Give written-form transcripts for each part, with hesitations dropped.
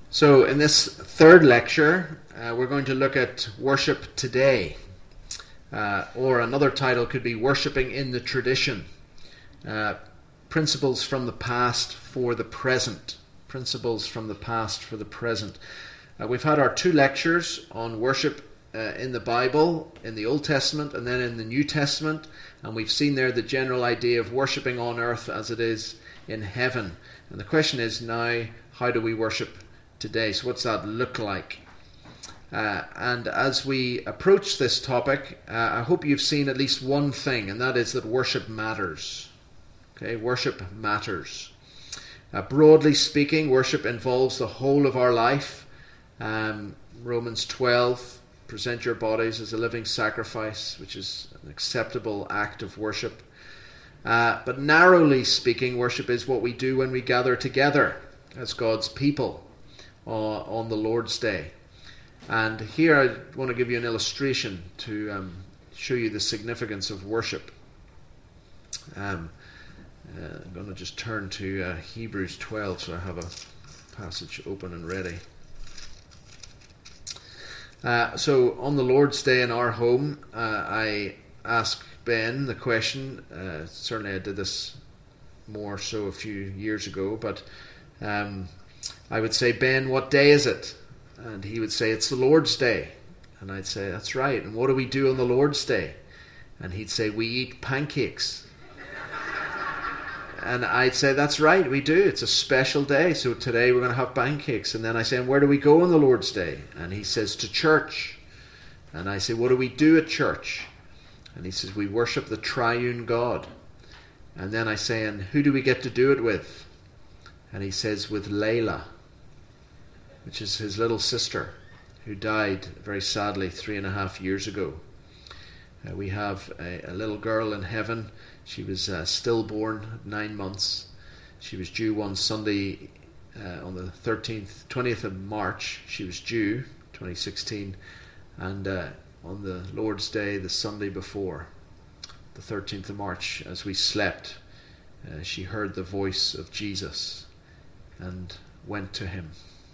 So in this third lecture, we're going to look at worship today. Or another title could be Worshipping in the Tradition. Principles from the past for the present. Principles from the past for the present. We've had our two lectures on worship in the Bible, in the Old Testament and then in the New Testament. And we've seen there the general idea of worshipping on earth as it is in heaven. And the question is now, how do we worship today? So what's that look like? And as we approach this topic, I hope you've seen at least one thing, and that is that worship matters. Okay, worship matters. Broadly speaking, worship involves the whole of our life. Romans 12, present your bodies as a living sacrifice, which is an acceptable act of worship. But narrowly speaking, worship is what we do when we gather together as God's people on the Lord's Day. And here I want to give you an illustration to show you the significance of worship. I'm going to just turn to Hebrews 12 so I have a passage open and ready. So on the Lord's Day in our home, I asked Ben the question. Certainly I did this more so a few years ago, but I would say, Ben, what day is it? And he would say, it's the Lord's Day. And I'd say, that's right. And what do we do on the Lord's Day? And he'd say, we eat pancakes. And I'd say, that's right, we do. It's a special day. So today we're going to have pancakes. And then I say, and where do we go on the Lord's Day? And he says, to church. And I say, what do we do at church? And he says, we worship the triune God. And then I say, and who do we get to do it with? And he says, with Layla, which is his little sister, who died very sadly 3.5 years ago. We have a little girl in heaven. She was stillborn, 9 months. She was due one Sunday on the 20th of March. She was due, 2016. And on the Lord's Day, the Sunday before, the 13th of March, as we slept, she heard the voice of Jesus and went to him.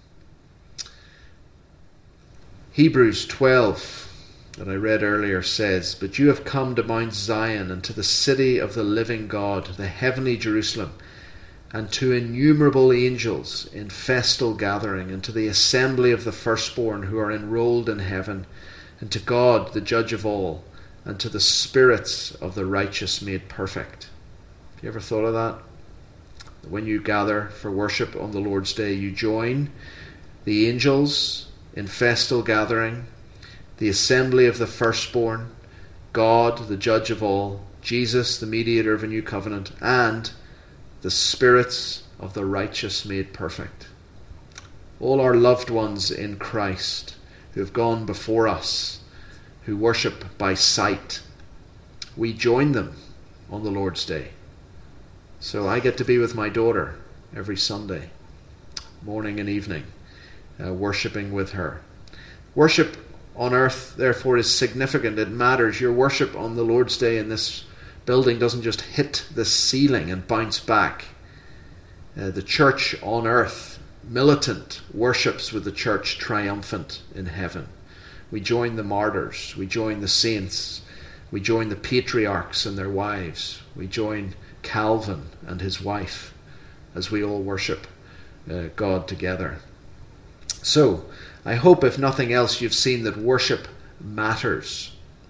Hebrews 12, that I read earlier, says, but you have come to Mount Zion and to the city of the living God, the heavenly Jerusalem, and to innumerable angels in festal gathering, and to the assembly of the firstborn who are enrolled in heaven, and to God, the judge of all, and to the spirits of the righteous made perfect. Have you ever thought of that? When you gather for worship on the Lord's Day, you join the angels in festal gathering, the assembly of the firstborn, God, the judge of all, Jesus, the mediator of a new covenant, and the spirits of the righteous made perfect. All our loved ones in Christ who have gone before us, who worship by sight, we join them on the Lord's Day. So I get to be with my daughter every Sunday, morning and evening, worshipping with her. Worship on earth, therefore, is significant. It matters. Your worship on the Lord's Day in this building doesn't just hit the ceiling and bounce back. The church on earth, militant, worships with the church triumphant in heaven. We join the martyrs. We join the saints. We join the patriarchs and their wives. We join Calvin and his wife as we all worship God together. So, I hope, if nothing else, you've seen that worship matters.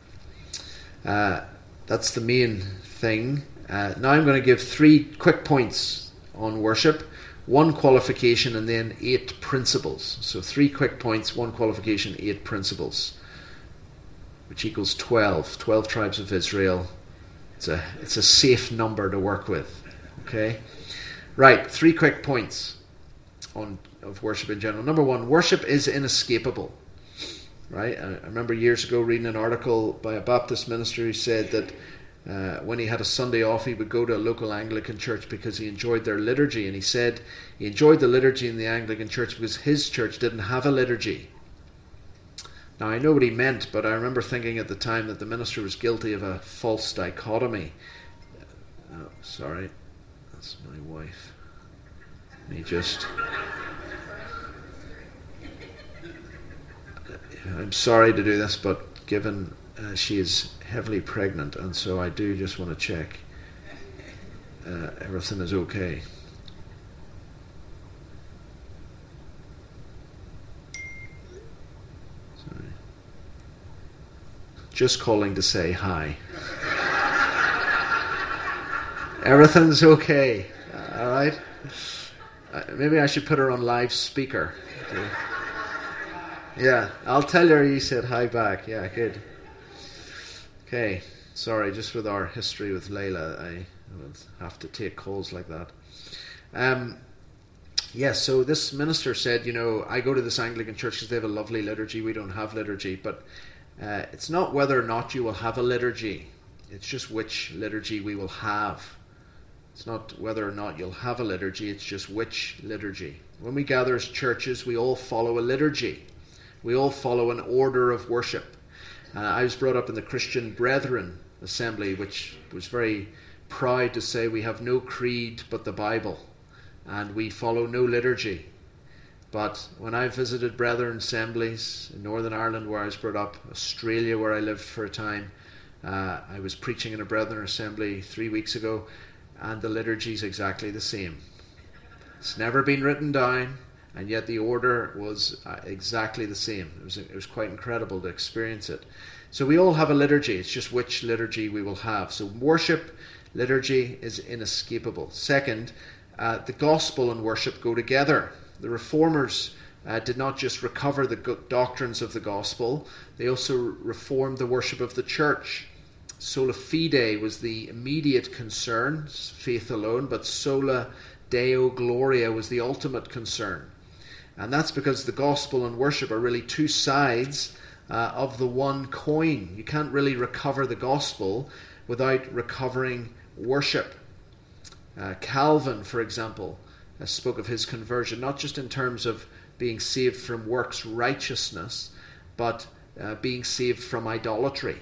That's the main thing. Now I'm going to give 3 quick points on worship, 1 qualification, and then 8 principles. So 3 quick points, 1 qualification, 8 principles, which equals 12. 12 tribes of Israel. It's a safe number to work with. Okay? Right, 3 quick points of worship in general. Number 1, worship is inescapable. Right? I remember years ago reading an article by a Baptist minister who said that when he had a Sunday off, he would go to a local Anglican church because he enjoyed their liturgy. And he said he enjoyed the liturgy in the Anglican church because his church didn't have a liturgy. Now, I know what he meant, but I remember thinking at the time that the minister was guilty of a false dichotomy. Oh, sorry. That's my wife. Let me just I'm sorry to do this, but given she is heavily pregnant, and so I do just want to check everything is okay. Sorry. Just calling to say hi. Everything's okay. All right. Maybe I should put her on live speaker. Okay. Yeah, I'll tell her you said hi back. Yeah, good. Okay, sorry, just with our history with Layla, I will have to take calls like that. So this minister said, I go to this Anglican church because they have a lovely liturgy. We don't have liturgy, but it's not whether or not you will have a liturgy. It's just which liturgy we will have. It's not whether or not you'll have a liturgy, it's just which liturgy. When we gather as churches, we all follow a liturgy. We all follow an order of worship. I was brought up in the Christian Brethren Assembly, which was very proud to say we have no creed but the Bible, and we follow no liturgy. But when I visited Brethren Assemblies in Northern Ireland, where I was brought up, Australia, where I lived for a time, I was preaching in a Brethren Assembly 3 weeks ago, and the liturgy is exactly the same. It's never been written down, and yet the order was exactly the same. It was quite incredible to experience it. So we all have a liturgy. It's just which liturgy we will have. So worship, liturgy is inescapable. Second, the gospel and worship go together. The Reformers did not just recover the doctrines of the gospel, they also reformed the worship of the church. Sola fide was the immediate concern, faith alone, but sola Deo Gloria was the ultimate concern. And that's because the gospel and worship are really two sides of the one coin. You can't really recover the gospel without recovering worship. Calvin, for example, spoke of his conversion, not just in terms of being saved from works righteousness, but being saved from idolatry.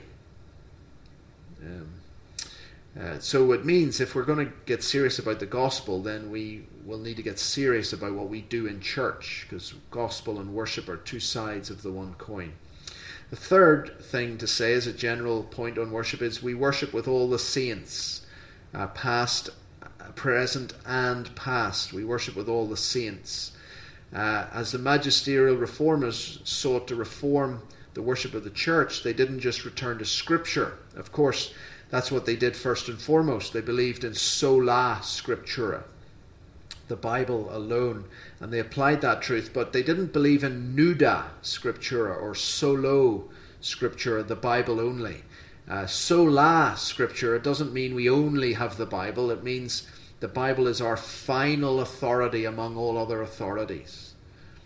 So it means if we're going to get serious about the gospel, then we will need to get serious about what we do in church, because gospel and worship are two sides of the one coin. The third thing to say as a general point on worship is we worship with all the saints, past, present and past. We worship with all the saints. As the magisterial reformers sought to reform the worship of the church, they didn't just return to Scripture. Of course, that's what they did first and foremost. They believed in sola scriptura, the Bible alone, and they applied that truth, but they didn't believe in nuda scriptura or solo scriptura, the Bible only. Sola scriptura doesn't mean we only have the Bible. It means the Bible is our final authority among all other authorities.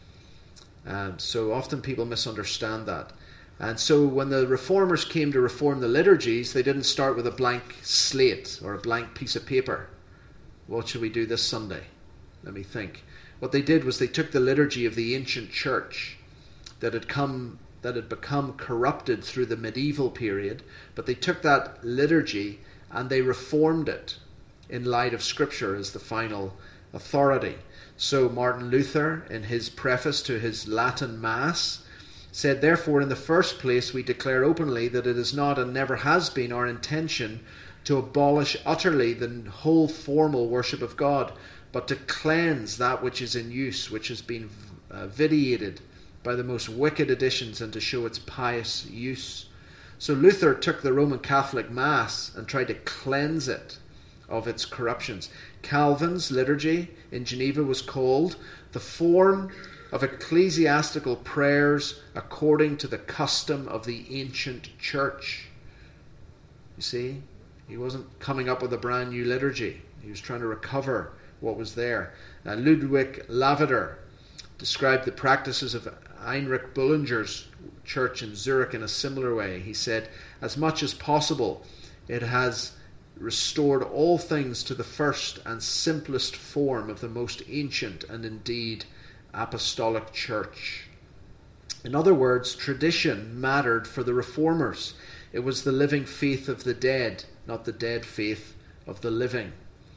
So often people misunderstand that. And so when the reformers came to reform the liturgies, they didn't start with a blank slate or a blank piece of paper. What should we do this Sunday? Let me think. What they did was they took the liturgy of the ancient church that had become corrupted through the medieval period, but they took that liturgy and they reformed it in light of Scripture as the final authority. So Martin Luther, in his preface to his Latin Mass, said, "Therefore, in the first place, we declare openly that it is not and never has been our intention to abolish utterly the whole formal worship of God, but to cleanse that which is in use, which has been vitiated by the most wicked additions, and to show its pious use." So Luther took the Roman Catholic Mass and tried to cleanse it of its corruptions. Calvin's liturgy in Geneva was called the form of ecclesiastical prayers according to the custom of the ancient church. You see, he wasn't coming up with a brand new liturgy. He was trying to recover what was there. Ludwig Lavater described the practices of Heinrich Bullinger's church in Zurich in a similar way. He said, "As much as possible, it has restored all things to the first and simplest form of the most ancient and indeed apostolic church." In other words, tradition mattered for the reformers. It was the living faith of the dead, not the dead faith of the living.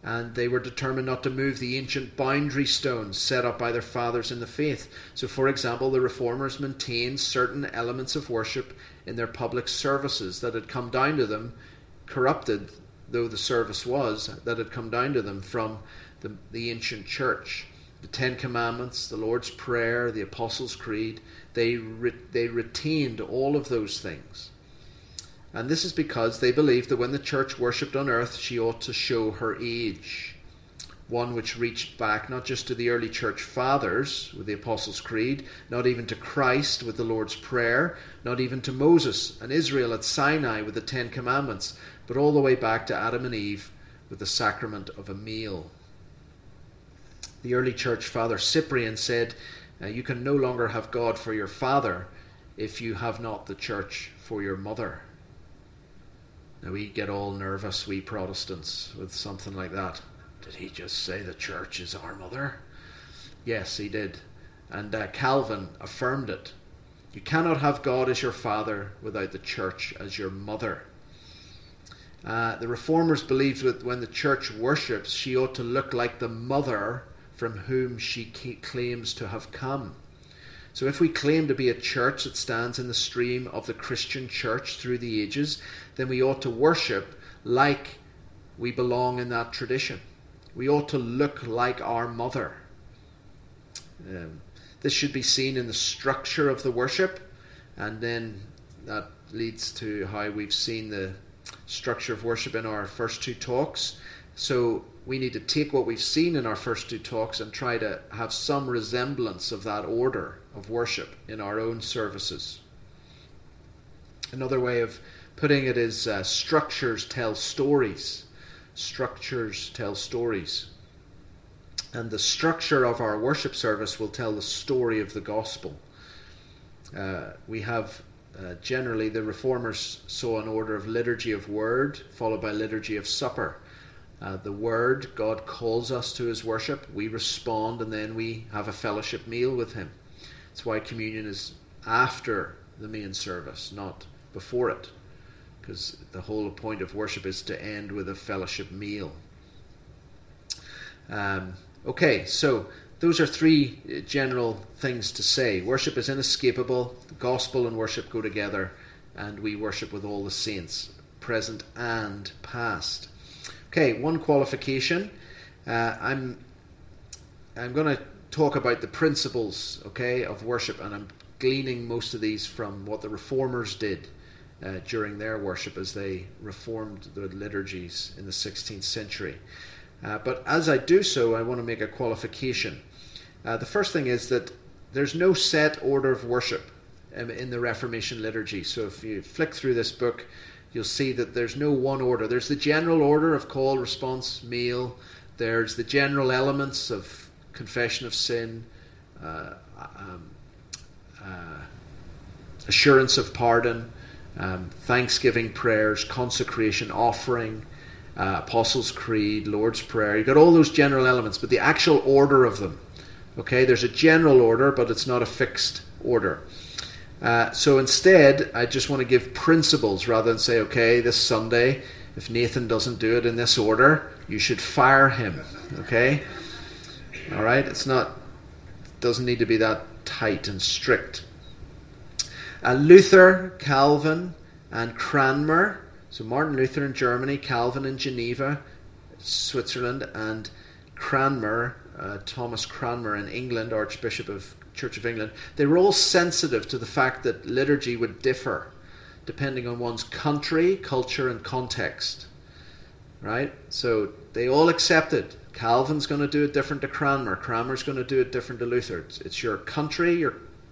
and they were determined not to move the ancient boundary stones set up by their fathers in the faith. So, for example, the Reformers maintained certain elements of worship in their public services that had come down to them, corrupted though the service was, that had come down to them from the ancient church. The Ten Commandments, the Lord's Prayer, the Apostles' Creed, they retained all of those things. And this is because they believed that when the church worshipped on earth, she ought to show her age, one which reached back not just to the early church fathers with the Apostles' Creed, not even to Christ with the Lord's Prayer, not even to Moses and Israel at Sinai with the Ten Commandments, but all the way back to Adam and Eve with the sacrament of a meal. The early church father Cyprian said, you can no longer have God for your father if you have not the church for your mother. Now we get all nervous, we Protestants, with something like that. Did he just say the church is our mother? Yes, he did. And Calvin affirmed it. You cannot have God as your father without the church as your mother. The Reformers believed that when the church worships, she ought to look like the mother from whom she claims to have come. So if we claim to be a church that stands in the stream of the Christian church through the ages, then we ought to worship like we belong in that tradition. We ought to look like our mother. This should be seen in the structure of the worship, and then that leads to how we've seen the structure of worship in our first two talks. So we need to take what we've seen in our first two talks and try to have some resemblance of that order of worship in our own services. Another way of putting it is structures tell stories. Structures tell stories. And the structure of our worship service will tell the story of the gospel. We have generally, the Reformers saw an order of liturgy of word followed by liturgy of supper. The word, God calls us to his worship, we respond, and then we have a fellowship meal with him. That's why communion is after the main service, not before it, because the whole point of worship is to end with a fellowship meal. Okay, so those are three general things to say. Worship is inescapable, the gospel and worship go together, and we worship with all the saints, present and past. Okay, one qualification. I'm going to talk about the principles, of worship, and I'm gleaning most of these from what the Reformers did during their worship as they reformed the liturgies in the 16th century. But as I do so, I want to make a qualification. The first thing is that there's no set order of worship in the Reformation liturgy. So if you flick through this book, you'll see that there's no one order. There's the general order of call, response, meal. There's the general elements of confession of sin, assurance of pardon, thanksgiving prayers, consecration, offering, Apostles' Creed, Lord's Prayer. You've got all those general elements, but the actual order of them, there's a general order, but it's not a fixed order. So instead, I just want to give principles rather than say, this Sunday, if Nathan doesn't do it in this order, you should fire him. All right? Doesn't need to be that tight and strict. Luther, Calvin, and Cranmer. So Martin Luther in Germany, Calvin in Geneva, Switzerland, and Cranmer, Thomas Cranmer in England, Archbishop of Church of England. They were all sensitive to the fact that liturgy would differ depending on one's country, culture, and context. Right? So they all accepted Calvin's going to do it different to Cranmer. Cranmer's going to do it different to Luther. It's your country, your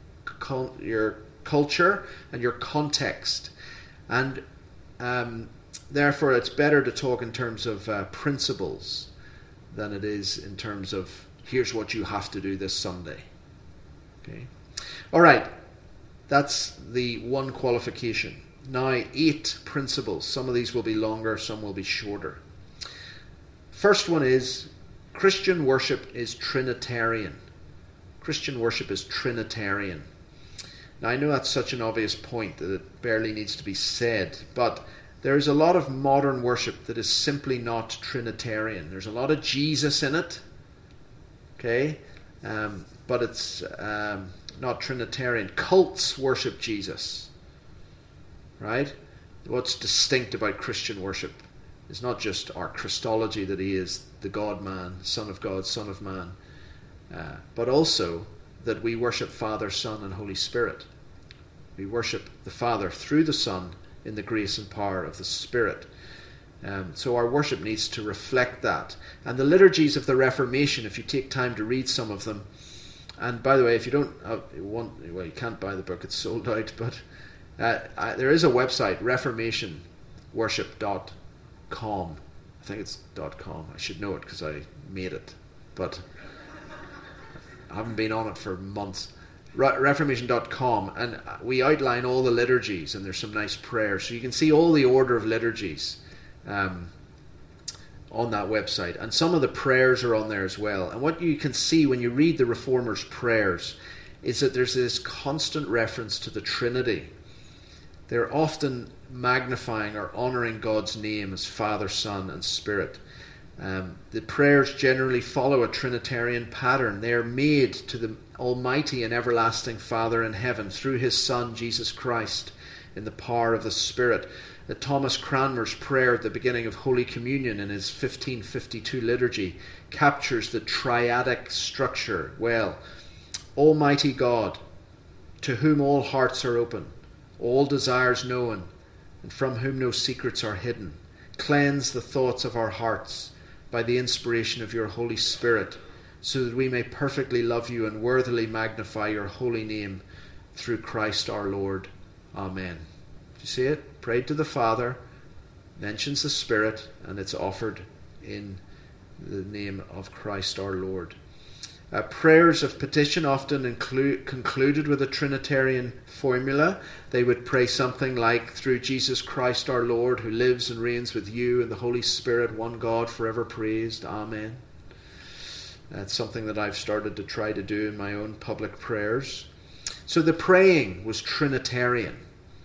culture, and your context. And therefore, it's better to talk in terms of principles than it is in terms of here's what you have to do this Sunday. All right, that's the one qualification. Now, 8 principles. Some of these will be longer, some will be shorter. First one is Christian worship is Trinitarian. Christian worship is Trinitarian. Now, I know that's such an obvious point that it barely needs to be said, but There is a lot of modern worship that is simply not Trinitarian. There's a lot of Jesus in it, okay, but it's not Trinitarian. Cults worship Jesus, right? What's distinct about Christian worship is not just our Christology, that he is the God-man, Son of God, Son of man, but also that we worship Father, Son, and Holy Spirit. We worship the Father through the Son in the grace and power of the Spirit. So our worship needs to reflect that. And the liturgies of the Reformation, if you take time to read some of them, and by the way, if you don't want, well, you can't buy the book, it's sold out, but there is a website, reformationworship.com. I think it's .com. I should know it because I made it, but I haven't been on it for months. Reformation.com, and we outline all the liturgies, and there's some nice prayers, so you can see all the order of liturgies on that website, and some of the prayers are on there as well. And what you can see when you read the Reformers' prayers is that there's this constant reference to the Trinity. They're often magnifying or honouring God's name as Father, Son, and Spirit. The prayers generally follow a Trinitarian pattern. They are made to the Almighty and everlasting Father in heaven through his Son, Jesus Christ, in the power of the Spirit. Thomas Cranmer's prayer at the beginning of Holy Communion in his 1552 liturgy captures the triadic structure well. Almighty God, to whom all hearts are open, all desires known, and from whom no secrets are hidden, cleanse the thoughts of our hearts by the inspiration of your Holy Spirit, so that we may perfectly love you and worthily magnify your holy name through Christ our Lord. Amen. Do you see it? Prayed to the Father, mentions the Spirit, and it's offered in the name of Christ our Lord. Prayers of petition often concluded with a Trinitarian formula. They would pray something like, through Jesus Christ our Lord, who lives and reigns with you and the Holy Spirit, one God, forever praised. Amen. That's something that I've started to try to do in my own public prayers. So the praying was Trinitarian.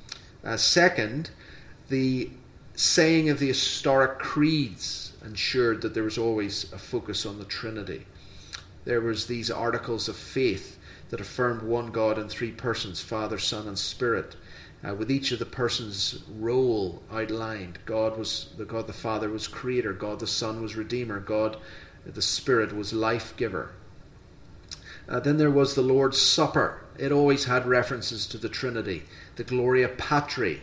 Second, the saying of the historic creeds ensured that there was always a focus on the Trinity. There was these articles of faith that affirmed one God in three persons, Father, Son, and Spirit, with each of the persons' role outlined. God the Father was Creator, God the Son was Redeemer, God the Spirit was Life-Giver. Then there was the Lord's Supper. It always had references to the Trinity. The Gloria Patri,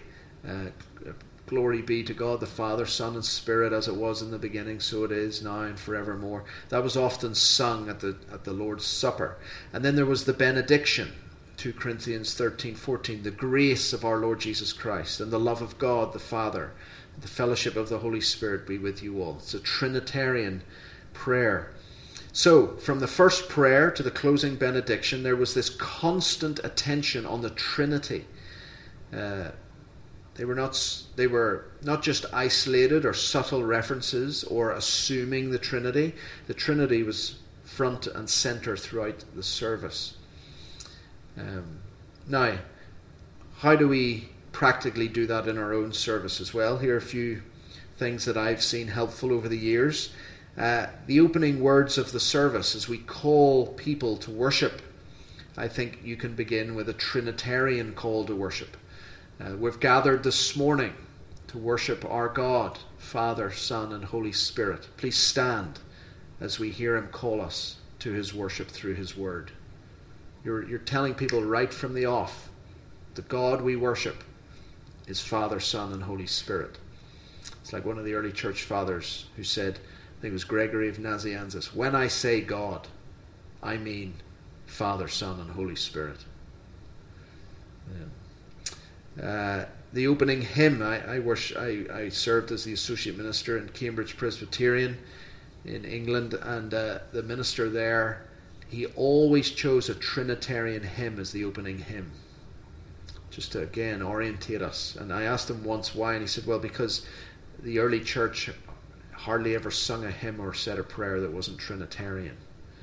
glory be to God the Father, Son, and Spirit, as it was in the beginning, so it is now and forevermore. That was often sung at the Lord's Supper. And then there was the benediction, 2 Corinthians 13:14, the grace of our Lord Jesus Christ, and the love of God the Father, and the fellowship of the Holy Spirit be with you all. It's a Trinitarian prayer. So, from the first prayer to the closing benediction, there was this constant attention on the Trinity. They were not just isolated or subtle references or assuming the Trinity. The Trinity was front and center throughout the service. Now, how do we practically do that in our own service as well? Here are a few things that I've seen helpful over the years. The opening words of the service, as we call people to worship, I think you can begin with a Trinitarian call to worship. We've gathered this morning to worship our God, Father, Son, and Holy Spirit. Please stand as we hear him call us to his worship through his word. You're telling people right from the off, the God we worship is Father, Son, and Holy Spirit. It's like one of the early church fathers who said, I think it was Gregory of Nazianzus, when I say God, I mean Father, Son, and Holy Spirit. The opening hymn, I served as the associate minister in Cambridge Presbyterian in England, and the minister there, he always chose a Trinitarian hymn as the opening hymn, just to again orientate us. And I asked him once why, and he said, well, because the early church hardly ever sung a hymn or said a prayer that wasn't Trinitarian.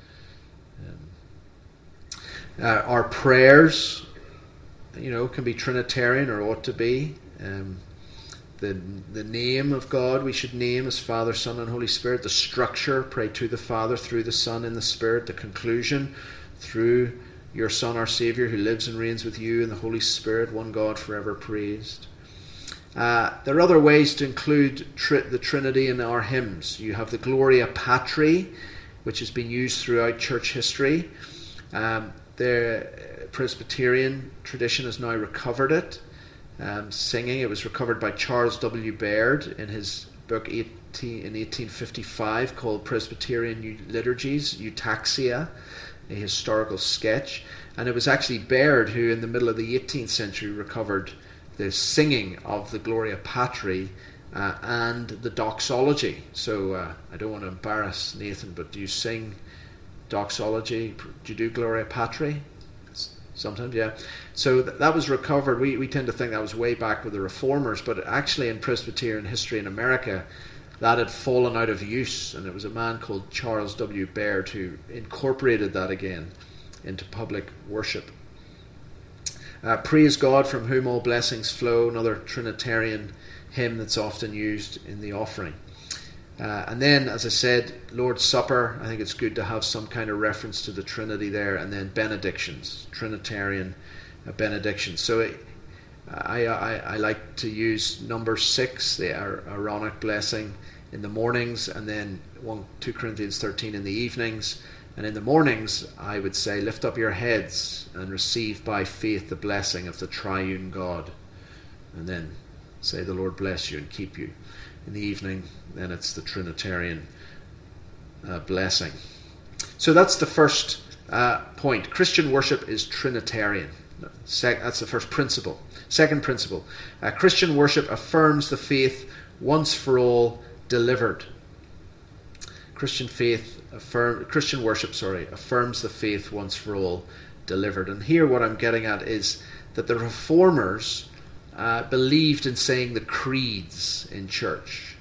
Our prayers, can be Trinitarian, or ought to be. the name of God we should name as Father, Son, and Holy Spirit. The structure, pray to the Father through the Son in the Spirit. The conclusion, through your Son, our Saviour, who lives and reigns with you in the Holy Spirit, one God forever praised. There are other ways to include the Trinity in our hymns. You have the Gloria Patri, which has been used throughout church history. The Presbyterian tradition has now recovered it. Singing. It was recovered by Charles W. Baird in his book in 1855 called Presbyterian Liturgies, Eutaxia, a historical sketch. And it was actually Baird who, in the middle of the 18th century, recovered the singing of the Gloria Patri and the doxology. So I don't want to embarrass Nathan, but do you sing doxology? Do you do Gloria Patri? Sometimes, yeah. So that was recovered. We tend to think that was way back with the Reformers, but actually in Presbyterian history in America, that had fallen out of use, and it was a man called Charles W. Baird who incorporated that again into public worship. Praise God, from whom all blessings flow, another Trinitarian hymn that's often used in the offering. And then, as I said, Lord's Supper, I think it's good to have some kind of reference to the Trinity there, and then benedictions, Trinitarian benedictions. So I like to use number 6, the Aaronic blessing, in the mornings, and then 2 Corinthians 13 in the evenings. And in the mornings, I would say, lift up your heads and receive by faith the blessing of the triune God. And then say, the Lord bless you and keep you. In the evening, then it's the Trinitarian blessing. So that's the first point. Christian worship is Trinitarian. That's the first principle. Second principle, Christian worship affirms the faith once for all delivered. Christian worship affirms the faith once for all delivered. And here what I'm getting at is that the Reformers believed in saying the creeds in church.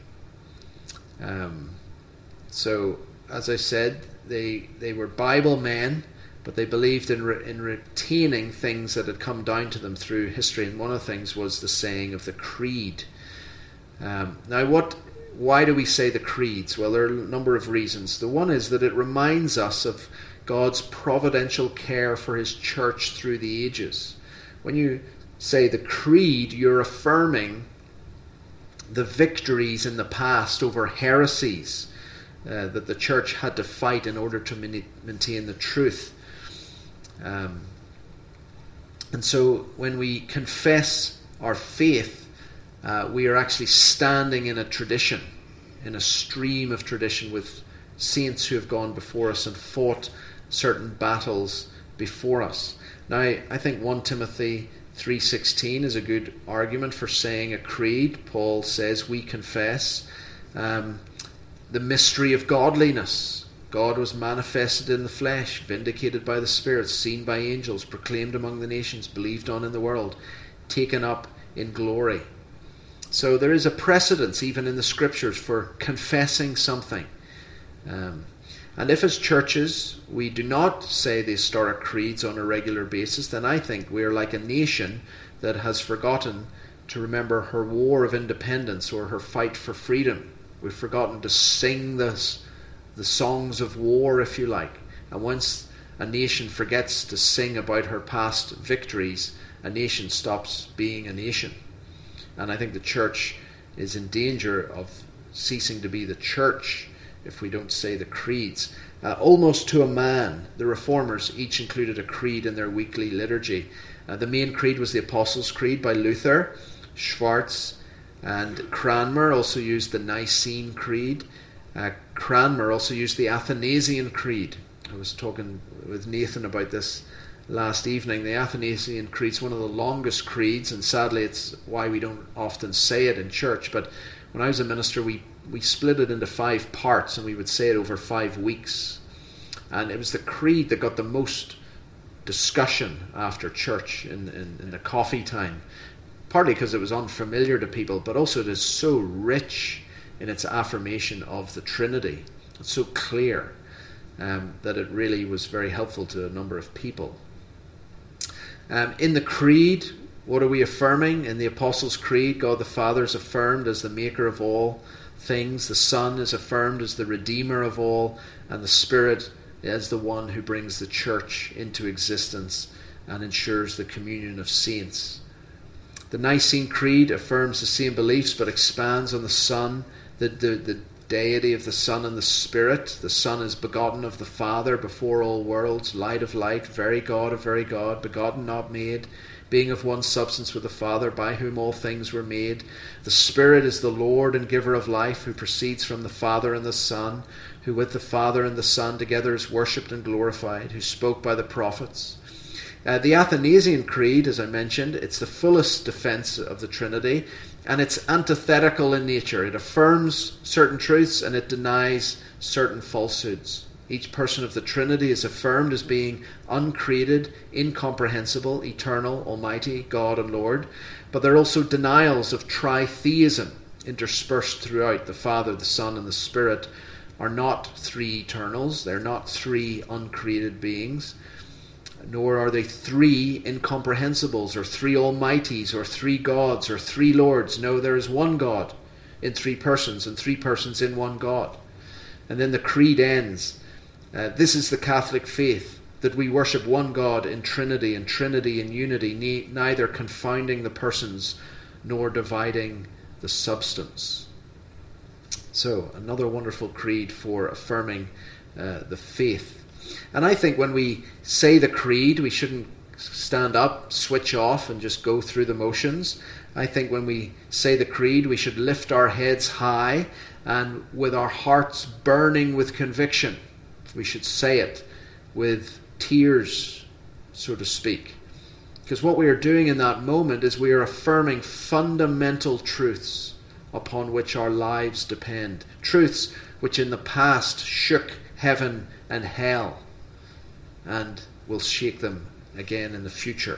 So, as I said, they were Bible men, but they believed in retaining things that had come down to them through history, and one of the things was the saying of the creed. Now, why do we say the creeds? Well, there are a number of reasons. The one is that it reminds us of God's providential care for his church through the ages. When you say the creed, you're affirming the victories in the past over heresies that the church had to fight in order to maintain the truth. And so when we confess our faith, we are actually standing in a tradition, in a stream of tradition with saints who have gone before us and fought certain battles before us. Now, I think 1 Timothy 3:16 is a good argument for saying a creed. Paul says we confess the mystery of godliness. God was manifested in the flesh, vindicated by the Spirit, seen by angels, proclaimed among the nations, believed on in the world, taken up in glory. So there is a precedence even in the Scriptures for confessing something. And if as churches we do not say the historic creeds on a regular basis, then I think we are like a nation that has forgotten to remember her war of independence or her fight for freedom. We've forgotten to sing the songs of war, if you like. And once a nation forgets to sing about her past victories, a nation stops being a nation. And I think the church is in danger of ceasing to be the church if we don't say the creeds. Almost to a man, the Reformers each included a creed in their weekly liturgy. The main creed was the Apostles' Creed by Luther. Schwartz and Cranmer also used the Nicene Creed. Cranmer also used the Athanasian Creed. I was talking with Nathan about this last evening. The Athanasian Creed is one of the longest creeds, and sadly it's why we don't often say it in church. But when I was a minister, we split it into 5 parts, and we would say it over 5 weeks. And it was the creed that got the most discussion after church in the coffee time, partly because it was unfamiliar to people, but also it is so rich in its affirmation of the Trinity. It's so clear that it really was very helpful to a number of people. In the creed, What are we affirming? In the Apostles' Creed, God the Father is affirmed as the maker of all things, the Son is affirmed as the Redeemer of all, and the Spirit as the one who brings the church into existence and ensures the communion of saints. The Nicene Creed affirms the same beliefs but expands on the Son, the deity of the Son and the Spirit. The Son is begotten of the Father before all worlds, light of light, very God of very God, begotten not made, being of one substance with the Father, by whom all things were made. The Spirit is the Lord and giver of life, who proceeds from the Father and the Son, who with the Father and the Son together is worshipped and glorified, who spoke by the prophets. The Athanasian Creed, as I mentioned, it's the fullest defence of the Trinity, and it's antithetical in nature. It affirms certain truths and it denies certain falsehoods. Each person of the Trinity is affirmed as being uncreated, incomprehensible, eternal, almighty, God and Lord. But there are also denials of tritheism interspersed throughout. The Father, the Son, and the Spirit are not three eternals. They're not three uncreated beings. Nor are they three incomprehensibles, or three almighties, or three gods, or three lords. No, there is one God in three persons, and three persons in one God. And then the creed ends. This is the Catholic faith, that we worship one God in Trinity, and Trinity in unity, neither confounding the persons nor dividing the substance. So, another wonderful creed for affirming the faith. And I think when we say the creed, we shouldn't stand up, switch off, and just go through the motions. I think when we say the creed, we should lift our heads high and with our hearts burning with conviction. We should say it with tears, so to speak. Because what we are doing in that moment is we are affirming fundamental truths upon which our lives depend. Truths which in the past shook heaven and hell and will shake them again in the future.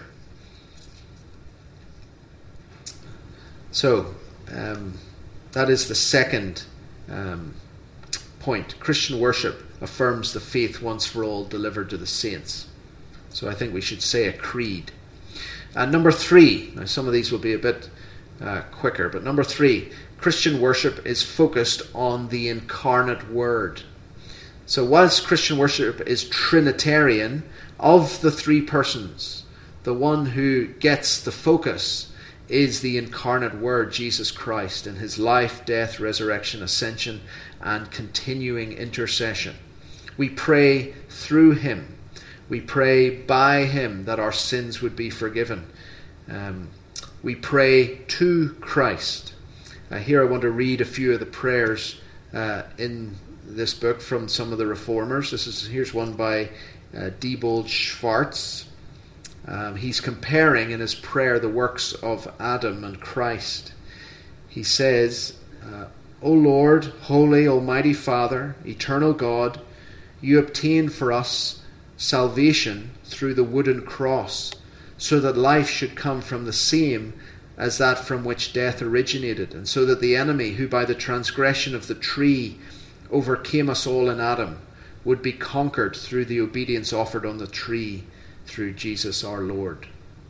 So, that is the second point. Christian worship affirms the faith once for all delivered to the saints. So I think we should say a creed. And number 3, now some of these will be a bit quicker, but number 3, Christian worship is focused on the incarnate Word. So whilst Christian worship is Trinitarian, of the three persons, the one who gets the focus is the incarnate Word, Jesus Christ, in his life, death, resurrection, ascension, and continuing intercession. We pray through him. We pray by him that our sins would be forgiven. We pray to Christ. Here I want to read a few of the prayers in this book from some of the reformers. Here's one by Diebold Schwartz. He's comparing in his prayer the works of Adam and Christ. He says, O Lord, holy, almighty Father, eternal God, you obtained for us salvation through the wooden cross, so that life should come from the same as that from which death originated, and so that the enemy, who by the transgression of the tree overcame us all in Adam, would be conquered through the obedience offered on the tree through Jesus our Lord.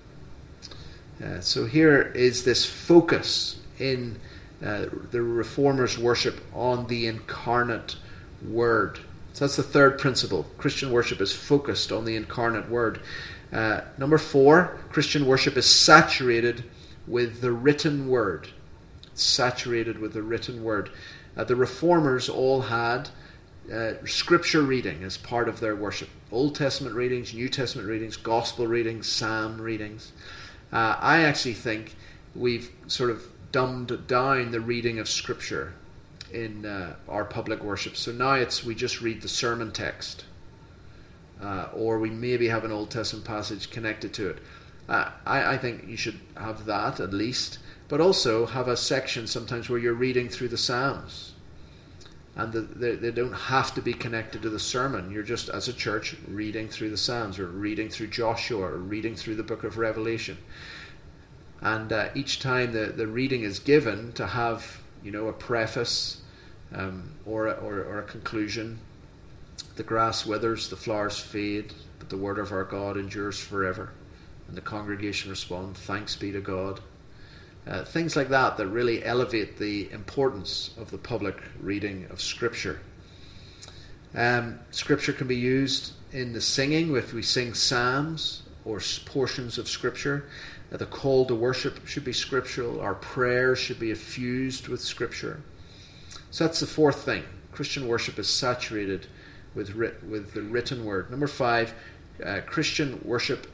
So here is this focus in the Reformers' worship on the incarnate Word. So that's the third principle. Christian worship is focused on the incarnate Word. Number 4, Christian worship is saturated with the written Word. It's saturated with the written Word. The Reformers all had Scripture reading as part of their worship. Old Testament readings, New Testament readings, Gospel readings, Psalm readings. I actually think we've sort of dumbed down the reading of Scripture in our public worship. So now we just read the sermon text. Or we maybe have an Old Testament passage connected to it. I think you should have that at least, but also have a section sometimes where you're reading through the Psalms. And they don't have to be connected to the sermon. You're just, as a church, reading through the Psalms, or reading through Joshua, or reading through the book of Revelation. And each time the reading is given, to have a preface or a conclusion. The grass withers, the flowers fade, but the word of our God endures forever. And the congregation respond, thanks be to God. Things like that really elevate the importance of the public reading of Scripture. Scripture can be used in the singing, if we sing psalms or portions of Scripture. The call to worship should be scriptural. Our prayers should be effused with Scripture. So that's the fourth thing. Christian worship is saturated with the written word. Number 5, Christian worship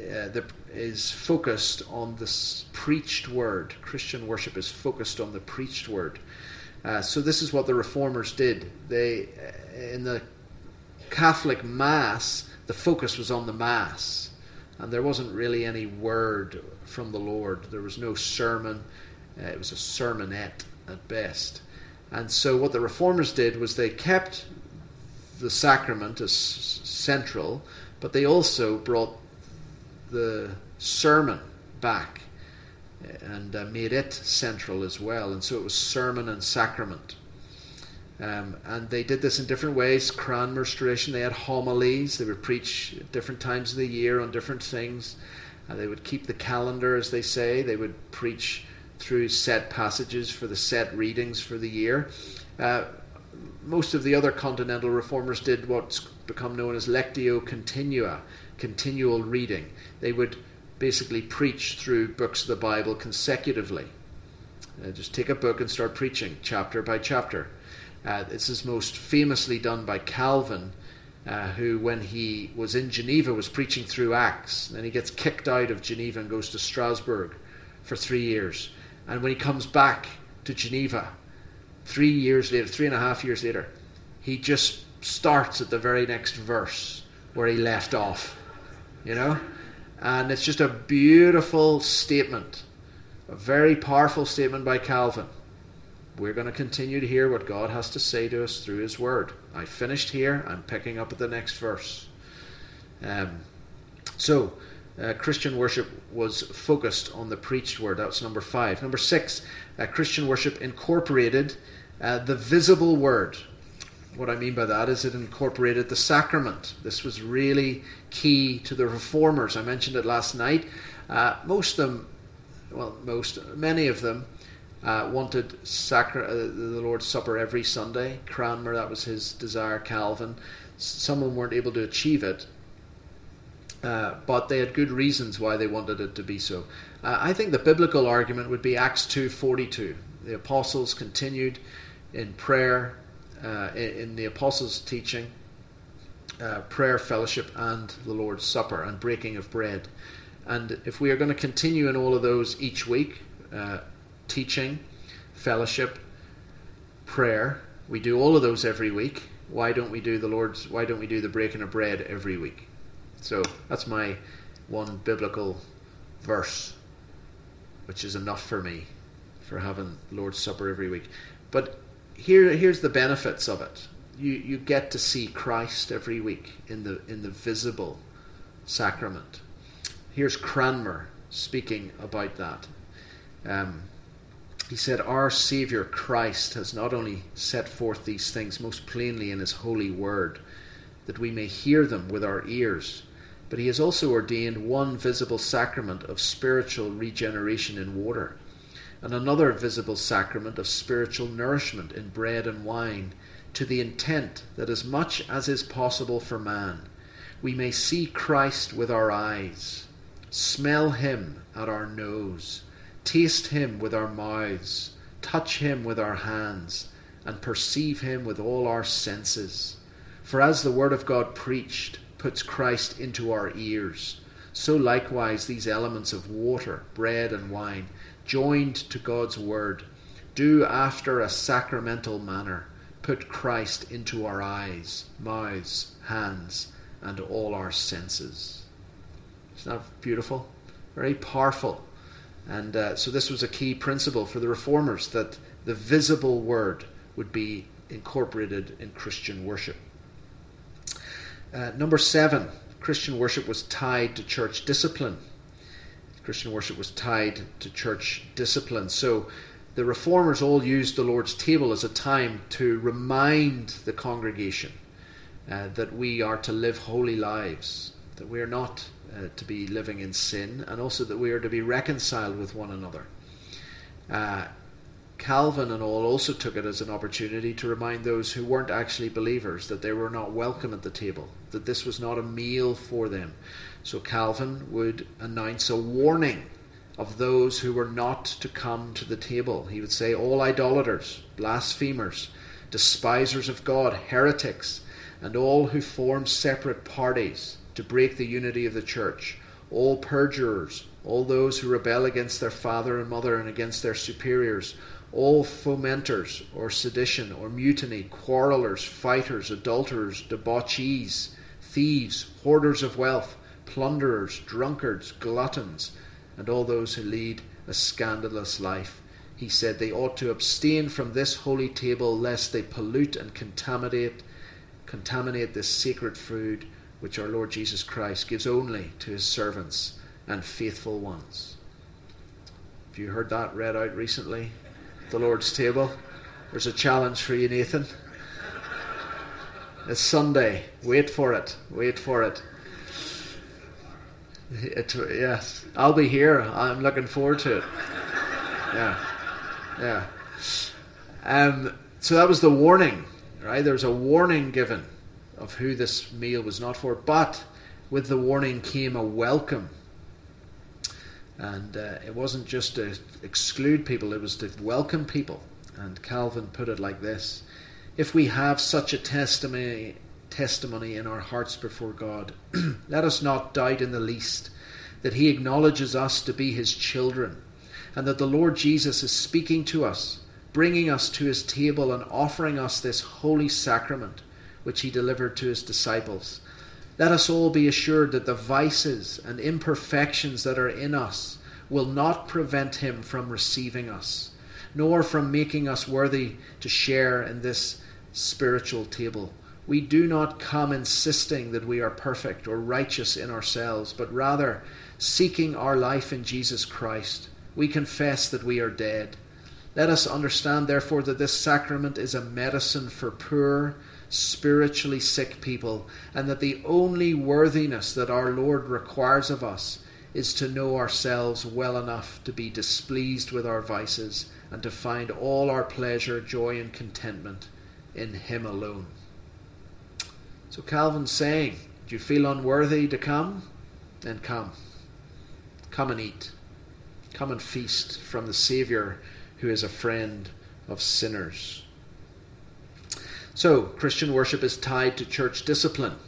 is focused on the preached word. Christian worship is focused on the preached word. So this is what the Reformers did. They, in the Catholic Mass, the focus was on the Mass, and there wasn't really any word from the Lord. There was no sermon. It was a sermonette at best. And so what the Reformers did was they kept the sacrament as central, but they also brought the sermon back and made it central as well. And so it was sermon and sacrament. And they did this in different ways. Cranmer's tradition, they had homilies. They would preach at different times of the year on different things. They would keep the calendar, as they say. They would preach through set passages for the set readings for the year. Most of the other continental reformers did what's become known as lectio continua, continual reading. They would basically preach through books of the Bible consecutively. Just take a book and start preaching chapter by chapter. This is most famously done by Calvin, who, when he was in Geneva, was preaching through Acts. Then he gets kicked out of Geneva and goes to Strasbourg for 3 years. And when he comes back to Geneva, 3 years later, 3.5 years later, he just starts at the very next verse where he left off, And it's just a beautiful statement, a very powerful statement by Calvin. We're going to continue to hear what God has to say to us through His Word. I finished here, I'm picking up at the next verse. Christian worship was focused on the preached word. That's number 5. Number 6, Christian worship incorporated the visible word. What I mean by that is it incorporated the sacrament. This was really key to the Reformers. I mentioned it last night. Many of them wanted the Lord's Supper every Sunday. Cranmer, that was his desire. Calvin. Some of them weren't able to achieve it. But they had good reasons why they wanted it to be so. I think the biblical argument would be Acts 2:42. The apostles continued in prayer, in the apostles' teaching, prayer, fellowship, and the Lord's Supper, and breaking of bread. And if we are going to continue in all of those each week, teaching, fellowship, prayer, we do all of those every week. Why don't we do the breaking of bread every week? So that's my one biblical verse, which is enough for me for having Lord's Supper every week. But here's the benefits of it. You get to see Christ every week in the visible sacrament. Here's Cranmer speaking about that. He said, "Our Saviour Christ has not only set forth these things most plainly in His holy word, that we may hear them with our ears, but He has also ordained one visible sacrament of spiritual regeneration in water, and another visible sacrament of spiritual nourishment in bread and wine, to the intent that as much as is possible for man, we may see Christ with our eyes, smell Him at our nose, taste Him with our mouths, touch Him with our hands, and perceive Him with all our senses. For as the Word of God preached puts Christ into our ears, so likewise these elements of water, bread and wine, joined to God's Word, do after a sacramental manner put Christ into our eyes, mouths, hands, and all our senses." Isn't that beautiful? Very powerful. And so this was a key principle for the Reformers, that the visible Word would be incorporated in Christian worship. Number 7, Christian worship was tied to church discipline. Christian worship was tied to church discipline. So the Reformers all used the Lord's table as a time to remind the congregation that we are to live holy lives, that we are not to be living in sin, and also that we are to be reconciled with one another. Calvin and all also took it as an opportunity to remind those who weren't actually believers that they were not welcome at the table, that this was not a meal for them. So Calvin would announce a warning of those who were not to come to the table. He would say, all idolaters, blasphemers, despisers of God, heretics, and all who form separate parties to break the unity of the church, all perjurers, all those who rebel against their father and mother and against their superiors, all fomenters or sedition or mutiny, quarrellers, fighters, adulterers, debauchees, thieves, hoarders of wealth, plunderers, drunkards, gluttons, and all those who lead a scandalous life. He said they ought to abstain from this holy table lest they pollute and contaminate this sacred food which our Lord Jesus Christ gives only to his servants and faithful ones. Have you heard that read out recently? The Lord's table. There's a challenge for you, Nathan. It's Sunday. Wait for it. Wait for it. Yes, I'll be here. I'm looking forward to it. Yeah. So that was the warning, right? There was a warning given of who this meal was not for, but with the warning came a welcome. And it wasn't just to exclude people, it was to welcome people. And Calvin put it like this: if we have such a testimony in our hearts before God, let us not doubt in the least that he acknowledges us to be his children, and that the Lord Jesus is speaking to us, bringing us to his table and offering us this holy sacrament which he delivered to his disciples. Let us all be assured that the vices and imperfections that are in us will not prevent him from receiving us, nor from making us worthy to share in this spiritual table. We do not come insisting that we are perfect or righteous in ourselves, but rather seeking our life in Jesus Christ. We confess that we are dead. Let us understand, therefore, that this sacrament is a medicine for poor, spiritually sick people, and that the only worthiness that our Lord requires of us is to know ourselves well enough to be displeased with our vices and to find all our pleasure, joy, and contentment in him alone. So Calvin's saying, do you feel unworthy to come? Then come. Come and eat. Come and feast from the Saviour who is a friend of sinners. So, Christian worship is tied to church discipline.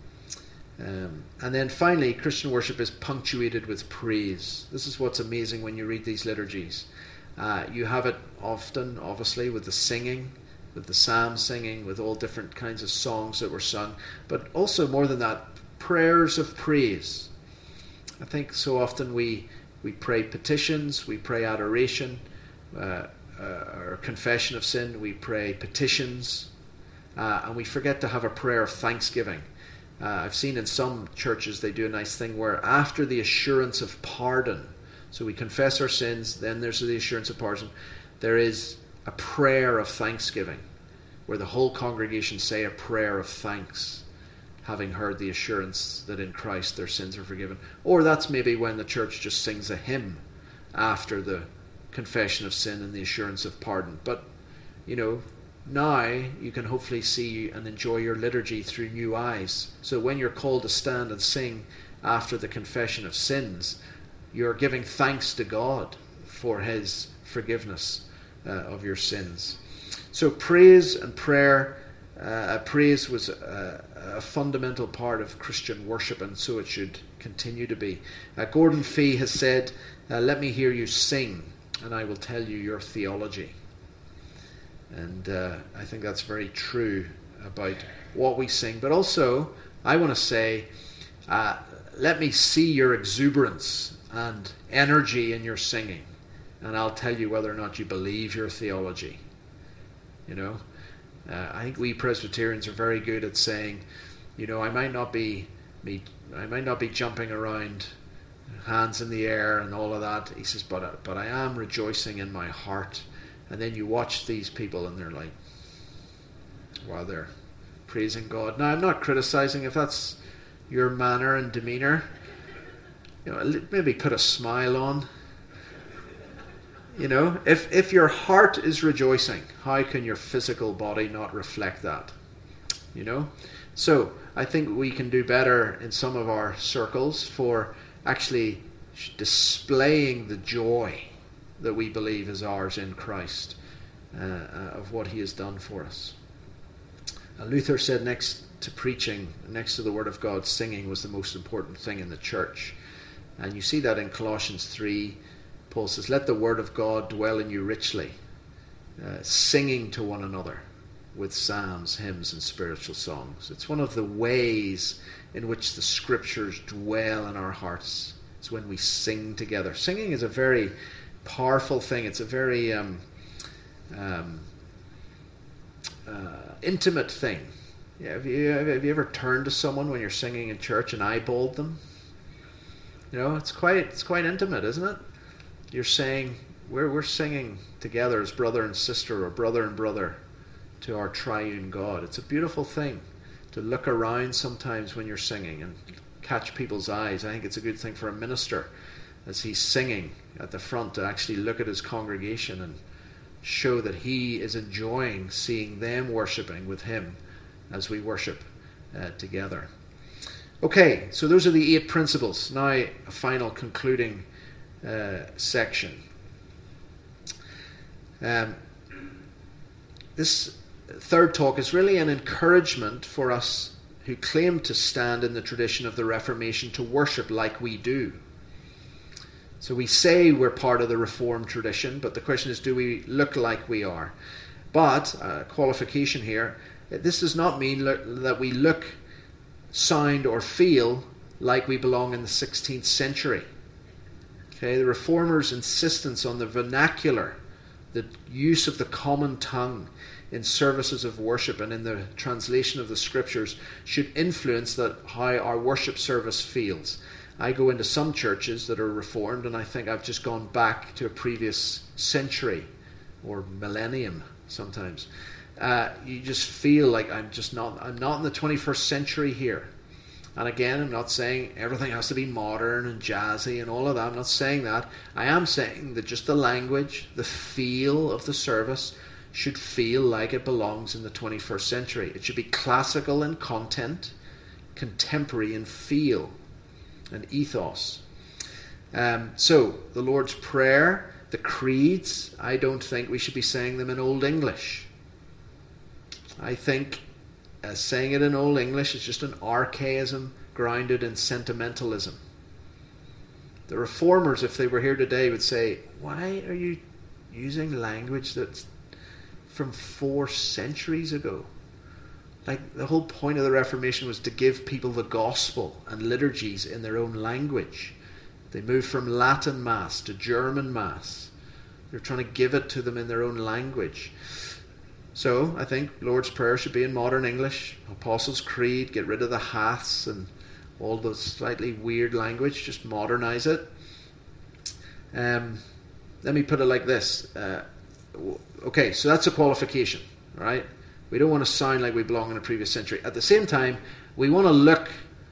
And then finally, Christian worship is punctuated with praise. This is what's amazing when you read these liturgies. You have it often, obviously, with the singing, with the psalm singing, with all different kinds of songs that were sung, but also more than that, prayers of praise. I think so often we pray petitions, we pray adoration, or confession of sin, we pray petitions, and we forget to have a prayer of thanksgiving. I've seen in some churches they do a nice thing where after the assurance of pardon, so we confess our sins, then there's the assurance of pardon, there is a prayer of thanksgiving, where the whole congregation say a prayer of thanks, having heard the assurance that in Christ their sins are forgiven. Or that's maybe when the church just sings a hymn after the confession of sin and the assurance of pardon. But, now you can hopefully see and enjoy your liturgy through new eyes. So when you're called to stand and sing after the confession of sins, you're giving thanks to God for his forgiveness of your sins. So praise and prayer, praise was a fundamental part of Christian worship, and so it should continue to be. Gordon Fee has said, let me hear you sing, and I will tell you your theology. And I think that's very true about what we sing. But also, I want to say, let me see your exuberance and energy in your singing, and I'll tell you whether or not you believe your theology. I think we Presbyterians are very good at saying, I might not be jumping around, hands in the air and all of that. He says, but I am rejoicing in my heart. And then you watch these people and they're like, wow, they're praising God. Now, I'm not criticizing if that's your manner and demeanour. Maybe put a smile on. If your heart is rejoicing, how can your physical body not reflect that? So I think we can do better in some of our circles for actually displaying the joy that we believe is ours in Christ, of what he has done for us. Luther said next to preaching, next to the Word of God, singing was the most important thing in the church. And you see that in Colossians 3. Paul says, let the Word of God dwell in you richly, singing to one another with psalms, hymns, and spiritual songs. It's one of the ways in which the Scriptures dwell in our hearts. It's when we sing together. Singing is a very powerful thing. It's a very intimate thing. Yeah, have you ever turned to someone when you're singing in church and eyeballed them? It's quite intimate, isn't it? You're saying we're singing together as brother and sister, or brother and brother, to our triune God. It's a beautiful thing to look around sometimes when you're singing and catch people's eyes. I think it's a good thing for a minister as he's singing at the front to actually look at his congregation and show that he is enjoying seeing them worshipping with him as we worship together. Okay, so those are the 8 principles. Now a final concluding section. This third talk is really an encouragement for us who claim to stand in the tradition of the Reformation to worship like we do. So we say we're part of the Reformed tradition, but the question is, do we look like we are? But, qualification here, this does not mean that we look, sound, or feel like we belong in the 16th century. Okay, the Reformers' insistence on the vernacular, the use of the common tongue in services of worship and in the translation of the Scriptures should influence how our worship service feels. I go into some churches that are Reformed and I think I've just gone back to a previous century or millennium sometimes. You just feel like I'm not in the 21st century here. And again, I'm not saying everything has to be modern and jazzy and all of that. I'm not saying that. I am saying that just the language, the feel of the service should feel like it belongs in the 21st century. It should be classical in content, contemporary in feel and ethos. So, the Lord's Prayer, the creeds, I don't think we should be saying them in Old English. I think saying it in Old English is just an archaism grounded in sentimentalism. The Reformers, if they were here today, would say, why are you using language that's from 4 centuries ago? Like, the whole point of the Reformation was to give people the gospel and liturgies in their own language. They moved from Latin Mass to German Mass. They're trying to give it to them in their own language. So, I think Lord's Prayer should be in modern English. Apostles' Creed, get rid of the haths and all the slightly weird language, just modernize it. Let me put it like this. Okay, so that's a qualification, right? We don't want to sound like we belong in a previous century. At the same time, we don't want to look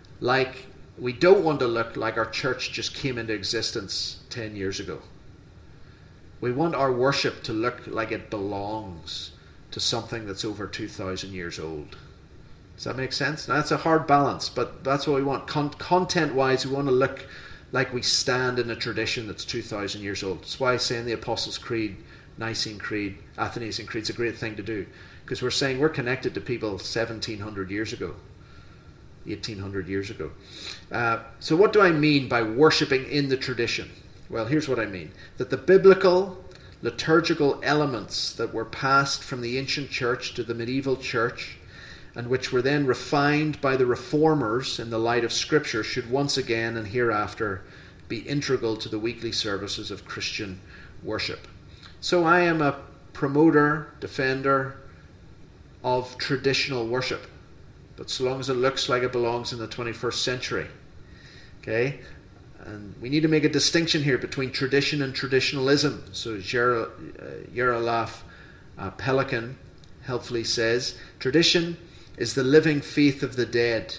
like our church just came into existence 10 years ago. We want our worship to look like it belongs to something that's over 2,000 years old. Does that make sense? Now, that's a hard balance, but that's what we want. Content-wise, we want to look like we stand in a tradition that's 2,000 years old. That's why saying the Apostles' Creed, Nicene Creed, Athanasian Creed is a great thing to do, because we're saying we're connected to people 1,700 years ago, 1,800 years ago. So what do I mean by worshipping in the tradition? Well, here's what I mean. That the biblical liturgical elements that were passed from the ancient church to the medieval church, and which were then refined by the Reformers in the light of Scripture, should once again and hereafter be integral to the weekly services of Christian worship. So I am a promoter, defender of traditional worship, but so long as it looks like it belongs in the 21st century. Okay? And we need to make a distinction here between tradition and traditionalism. So Yaroslav Pelikan helpfully says, tradition is the living faith of the dead,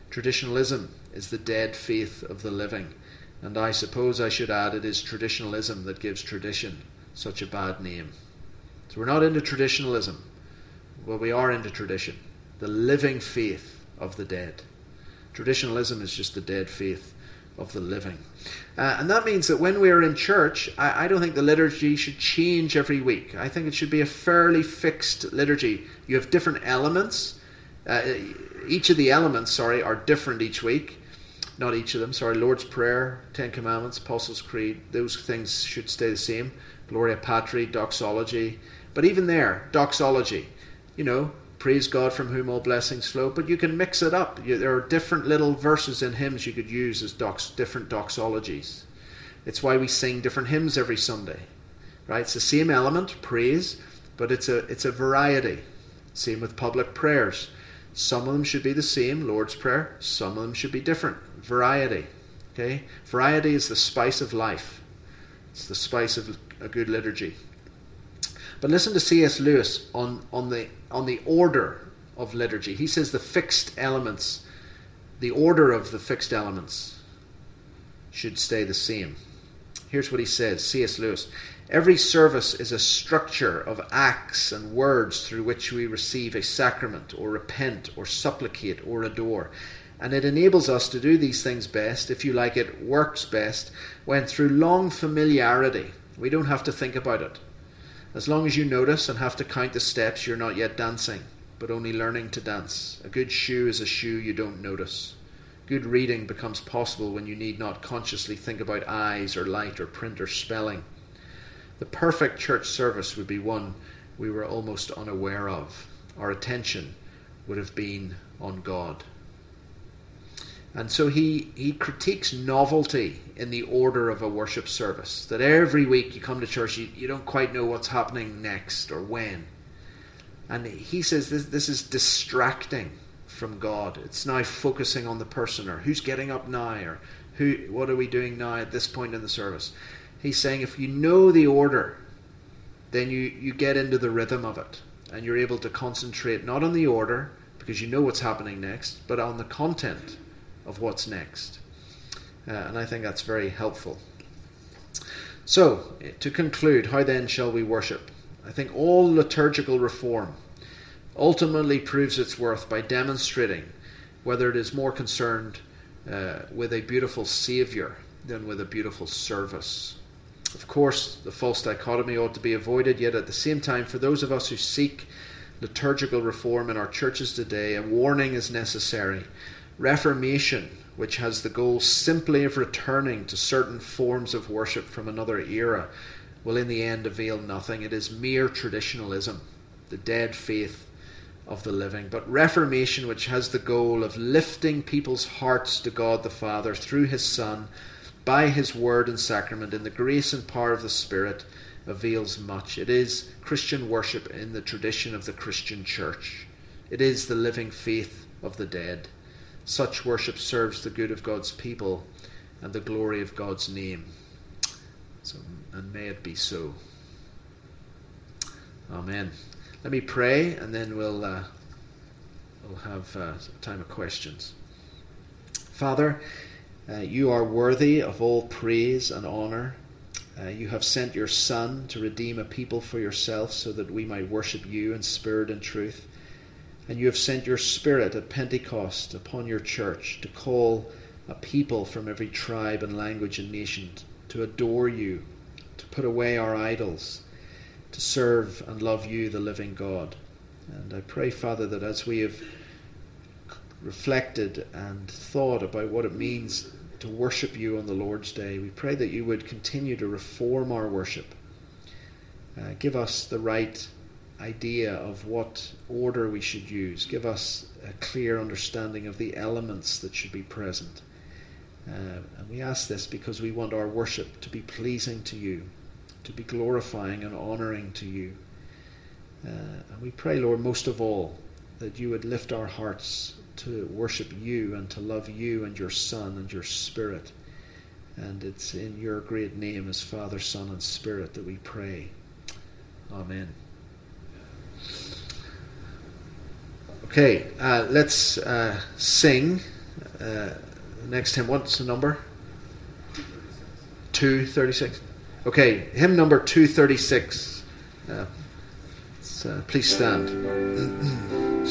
Traditionalism is the dead faith of the living. And I suppose I should add, it is traditionalism that gives tradition such a bad name. So we're not into traditionalism. Well, we are into tradition. The living faith of the dead. Traditionalism is just the dead faith of the living. And that means that when we're in church, I don't think the liturgy should change every week. I think it should be a fairly fixed liturgy. You have different elements. Each of the elements, are different each week. Not each of them, Lord's Prayer, Ten Commandments, Apostles' Creed, those things should stay the same. Gloria Patri, doxology. But even there, doxology, praise God from whom all blessings flow, but you can mix it up. There are different little verses in hymns you could use as different doxologies. It's why we sing different hymns every Sunday. Right? It's the same element, praise, but it's a variety. Same with public prayers. Some of them should be the same, Lord's Prayer. Some of them should be different. Variety. Okay? Variety is the spice of life. It's the spice of a good liturgy. But listen to C.S. Lewis on the order of liturgy. He says the fixed elements, the order of the fixed elements should stay the same. Here's what he says, C.S. Lewis. Every service is a structure of acts and words through which we receive a sacrament, or repent, or supplicate, or adore. And it enables us to do these things best, if you like, it works best, when through long familiarity, we don't have to think about it. As long as you notice and have to count the steps, you're not yet dancing, but only learning to dance. A good shoe is a shoe you don't notice. Good reading becomes possible when you need not consciously think about eyes or light or print or spelling. The perfect church service would be one we were almost unaware of. Our attention would have been on God. And so he critiques novelty in the order of a worship service. That every week you come to church, you don't quite know what's happening next or when. And he says this is distracting from God. It's now focusing on the person, or who's getting up now, or what are we doing now at this point in the service. He's saying if you know the order, then you get into the rhythm of it. And you're able to concentrate not on the order, because you know what's happening next, but on the content of what's next. And I think that's very helpful. So, to conclude, how then shall we worship? I think all liturgical reform ultimately proves its worth by demonstrating whether it is more concerned with a beautiful Saviour than with a beautiful service. Of course, the false dichotomy ought to be avoided, yet at the same time, for those of us who seek liturgical reform in our churches today, a warning is necessary. Reformation, which has the goal simply of returning to certain forms of worship from another era, will in the end avail nothing. It is mere traditionalism, the dead faith of the living. But Reformation, which has the goal of lifting people's hearts to God the Father through His Son, by His Word and Sacrament, in the grace and power of the Spirit, avails much. It is Christian worship in the tradition of the Christian Church. It is the living faith of the dead. Such worship serves the good of God's people and the glory of God's name. And may it be so. Amen. Let me pray, and then we'll have a time of questions. Father, you are worthy of all praise and honour. You have sent your Son to redeem a people for yourself, so that we might worship you in spirit and truth. And you have sent your Spirit at Pentecost upon your church to call a people from every tribe and language and nation to adore you, to put away our idols, to serve and love you, the living God. And I pray, Father, that as we have reflected and thought about what it means to worship you on the Lord's Day, we pray that you would continue to reform our worship. Give us the right idea of what order we should use. Give us a clear understanding of the elements that should be present. And we ask this because we want our worship to be pleasing to you, to be glorifying and honouring to you. And we pray, Lord, most of all, that you would lift our hearts to worship you and to love you and your Son and your Spirit. And it's in your great name as Father, Son and Spirit that we pray. Amen. Okay, let's sing Next hymn, what's the number? 236. Okay, hymn number 236. Please stand.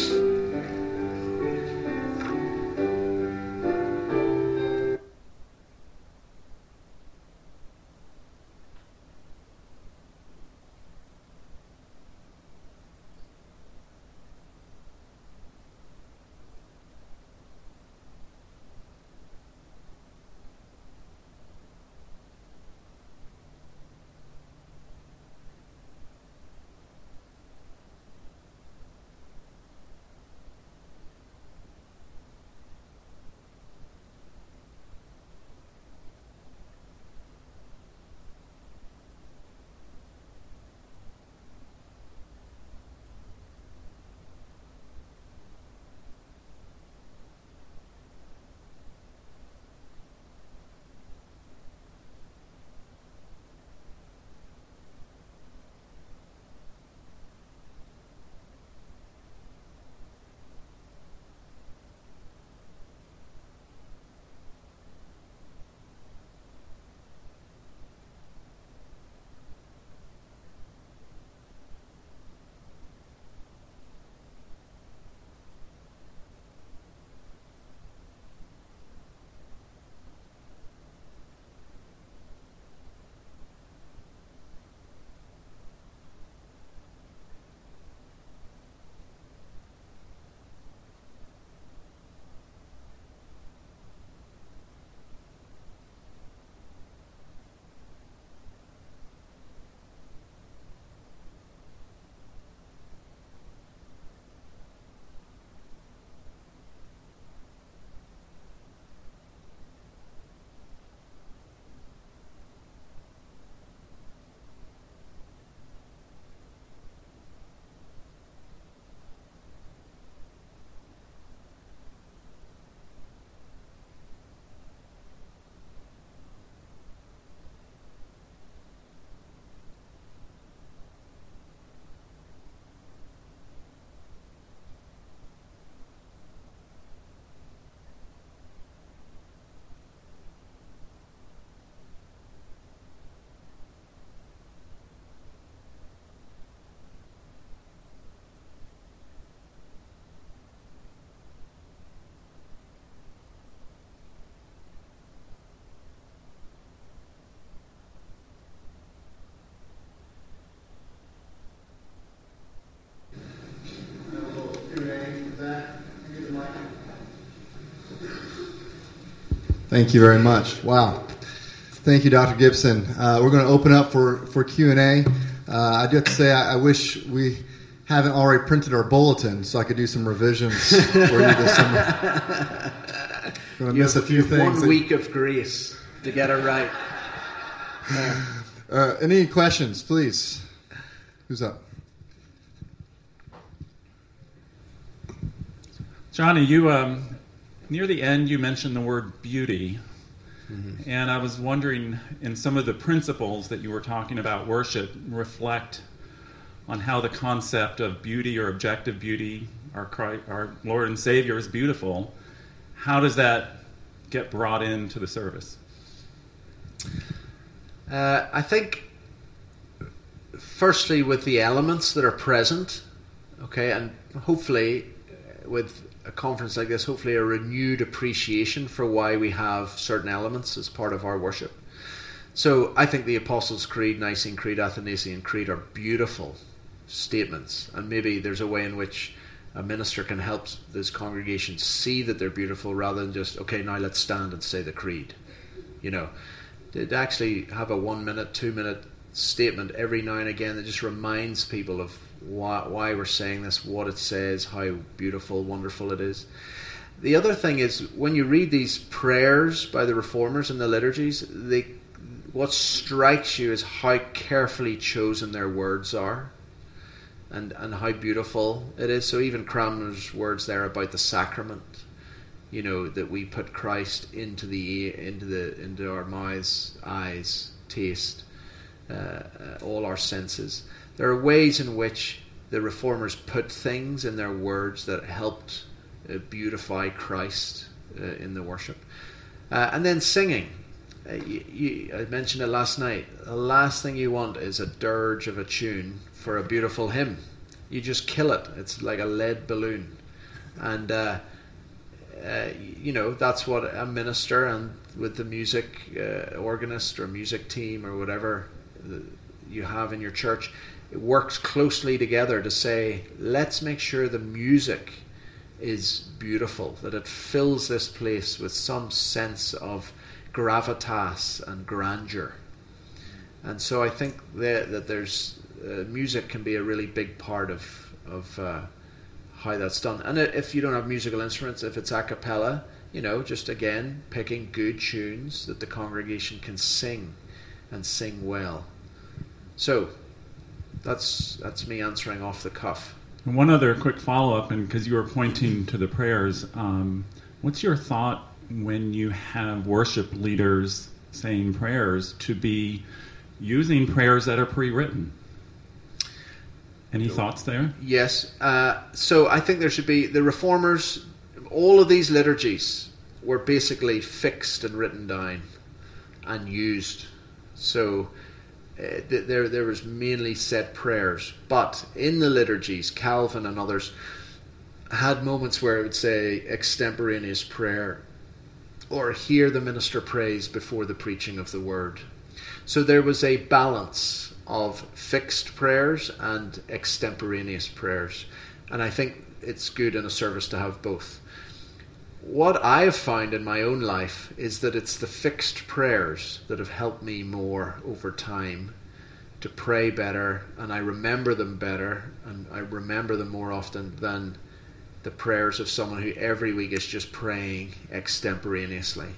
Thank you very much. Wow. Thank you, Dr. Gibson. We're going to open up for Q&A. I do have to say I wish we haven't already printed our bulletin so I could do some revisions for you this summer. Going to miss a few things. 1 week of grace to get it right. Any questions, please? Who's up? Johnny, you near the end you mentioned the word beauty, and I was wondering, in some of the principles that you were talking about worship reflect on how the concept of beauty or objective beauty, our Lord and Savior is beautiful. How does that get brought into the service? I think, firstly, with the elements that are present, okay, and hopefully with a conference like this, hopefully a renewed appreciation for why we have certain elements as part of our worship. So I think the Apostles' Creed, Nicene Creed, Athanasian Creed are beautiful statements, and maybe there's a way in which a minister can help this congregation see that they're beautiful rather than just, okay, now let's stand and say the creed. You know, to actually have a 1 minute, 2 minute statement every now and again that just reminds people of why we're saying this, what it says, how beautiful, wonderful it is. The other thing is, when you read these prayers by the Reformers in the liturgies, what strikes you is how carefully chosen their words are, and how beautiful it is. So even Cranmer's words there about the sacrament, you know, that we put Christ into our mouths, eyes, taste, all our senses. There are ways in which the Reformers put things in their words that helped beautify Christ in the worship. And then singing. I mentioned it last night. The last thing you want is a dirge of a tune for a beautiful hymn. You just kill it. It's like a lead balloon. And, that's what a minister and with the music organist or music team or whatever you have in your church, it works closely together to say, let's make sure the music is beautiful, that it fills this place with some sense of gravitas and grandeur. And so I think that there's music can be a really big part of how that's done. And if you don't have musical instruments, if it's a cappella, just again picking good tunes that the congregation can sing and sing well. So that's me answering off the cuff. And one other quick follow-up, and because you were pointing to the prayers, what's your thought when you have worship leaders saying prayers to be using prayers that are pre-written? Any thoughts there? Yes. So I think there should be, the Reformers, all of these liturgies were basically fixed and written down and used. So there was mainly set prayers. But in the liturgies, Calvin and others had moments where it would say extemporaneous prayer, or hear the minister prays before the preaching of the word. So there was a balance of fixed prayers and extemporaneous prayers. And I think it's good in a service to have both. What I have found in my own life is that it's the fixed prayers that have helped me more over time to pray better, and I remember them better, and I remember them more often than the prayers of someone who every week is just praying extemporaneously.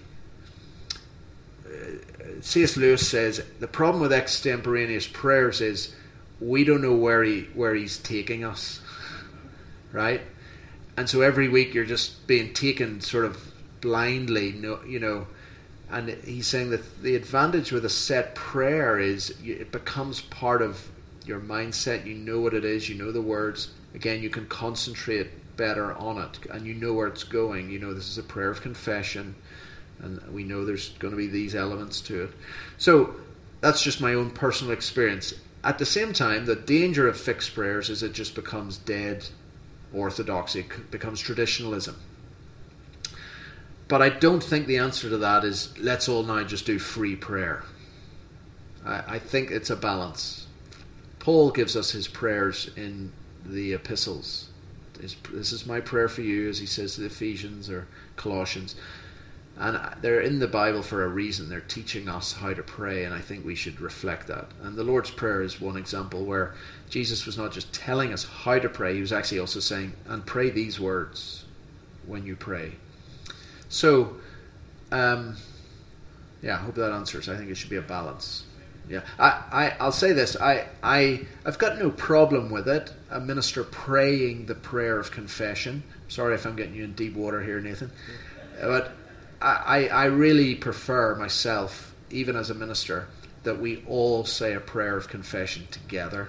C.S. Lewis says the problem with extemporaneous prayers is we don't know where he's taking us, right? And so every week you're just being taken sort of blindly, and he's saying that the advantage with a set prayer is it becomes part of your mindset. You know what it is, you know the words. Again, you can concentrate better on it, and you know where it's going. This is a prayer of confession, and we know there's going to be these elements to it. So that's just my own personal experience. At the same time, the danger of fixed prayers is it just becomes dead orthodoxy. It becomes traditionalism. But I don't think the answer to that is let's all now just do free prayer. I think it's a balance. Paul gives us his prayers in the epistles. This is my prayer for you, as he says to the Ephesians or Colossians. And they're in the Bible for a reason. They're teaching us how to pray, and I think we should reflect that. And the Lord's Prayer is one example where Jesus was not just telling us how to pray, he was actually also saying, and pray these words when you pray. So, I hope that answers. I think it should be a balance. Yeah, I'll say this. I've got no problem with it. A minister praying the prayer of confession. Sorry if I'm getting you in deep water here, Nathan. But I really prefer myself, even as a minister, that we all say a prayer of confession together.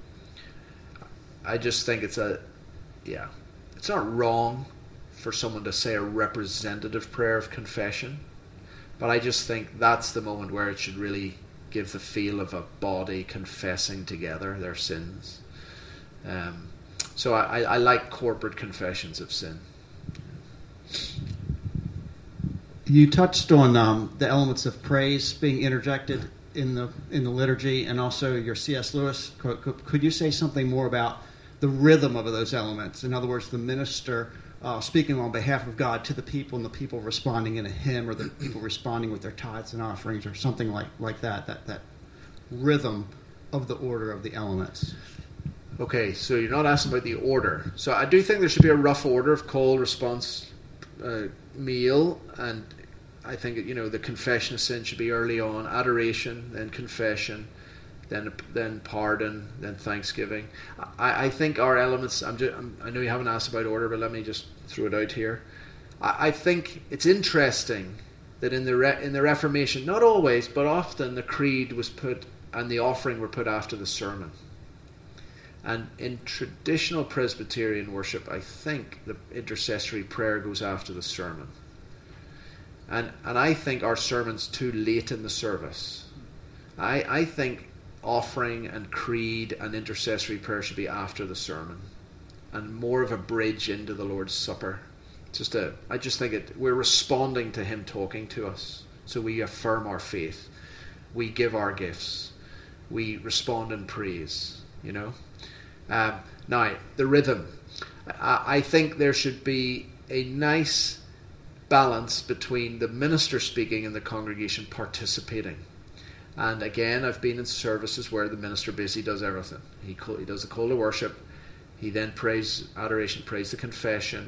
I just think it's not wrong for someone to say a representative prayer of confession, but I just think that's the moment where it should really give the feel of a body confessing together their sins. So I like corporate confessions of sin. You touched on the elements of praise being interjected in the liturgy, and also your C.S. Lewis quote. Could you say something more about the rhythm of those elements? In other words, the minister speaking on behalf of God to the people, and the people responding in a hymn, or the people responding with their tithes and offerings, or something like that. That rhythm of the order of the elements. Okay, so you're not asking about the order. So I do think there should be a rough order of call, response, meal, and I think the confession of sin should be early on, adoration, then confession, then pardon, then thanksgiving. I think our elements. I know you haven't asked about order, but let me just throw it out here. I think it's interesting that in the Reformation, not always, but often, the creed was put and the offering were put after the sermon. And in traditional Presbyterian worship, I think the intercessory prayer goes after the sermon. And I think our sermon's too late in the service. I think offering and creed and intercessory prayer should be after the sermon, and more of a bridge into the Lord's Supper. I just think we're responding to Him talking to us. So we affirm our faith. We give our gifts. We respond in praise, Now, the rhythm. I think there should be a nice balance between the minister speaking and the congregation participating. And again, I've been in services where the minister basically does everything. He does the call to worship. He then prays adoration, prays the confession.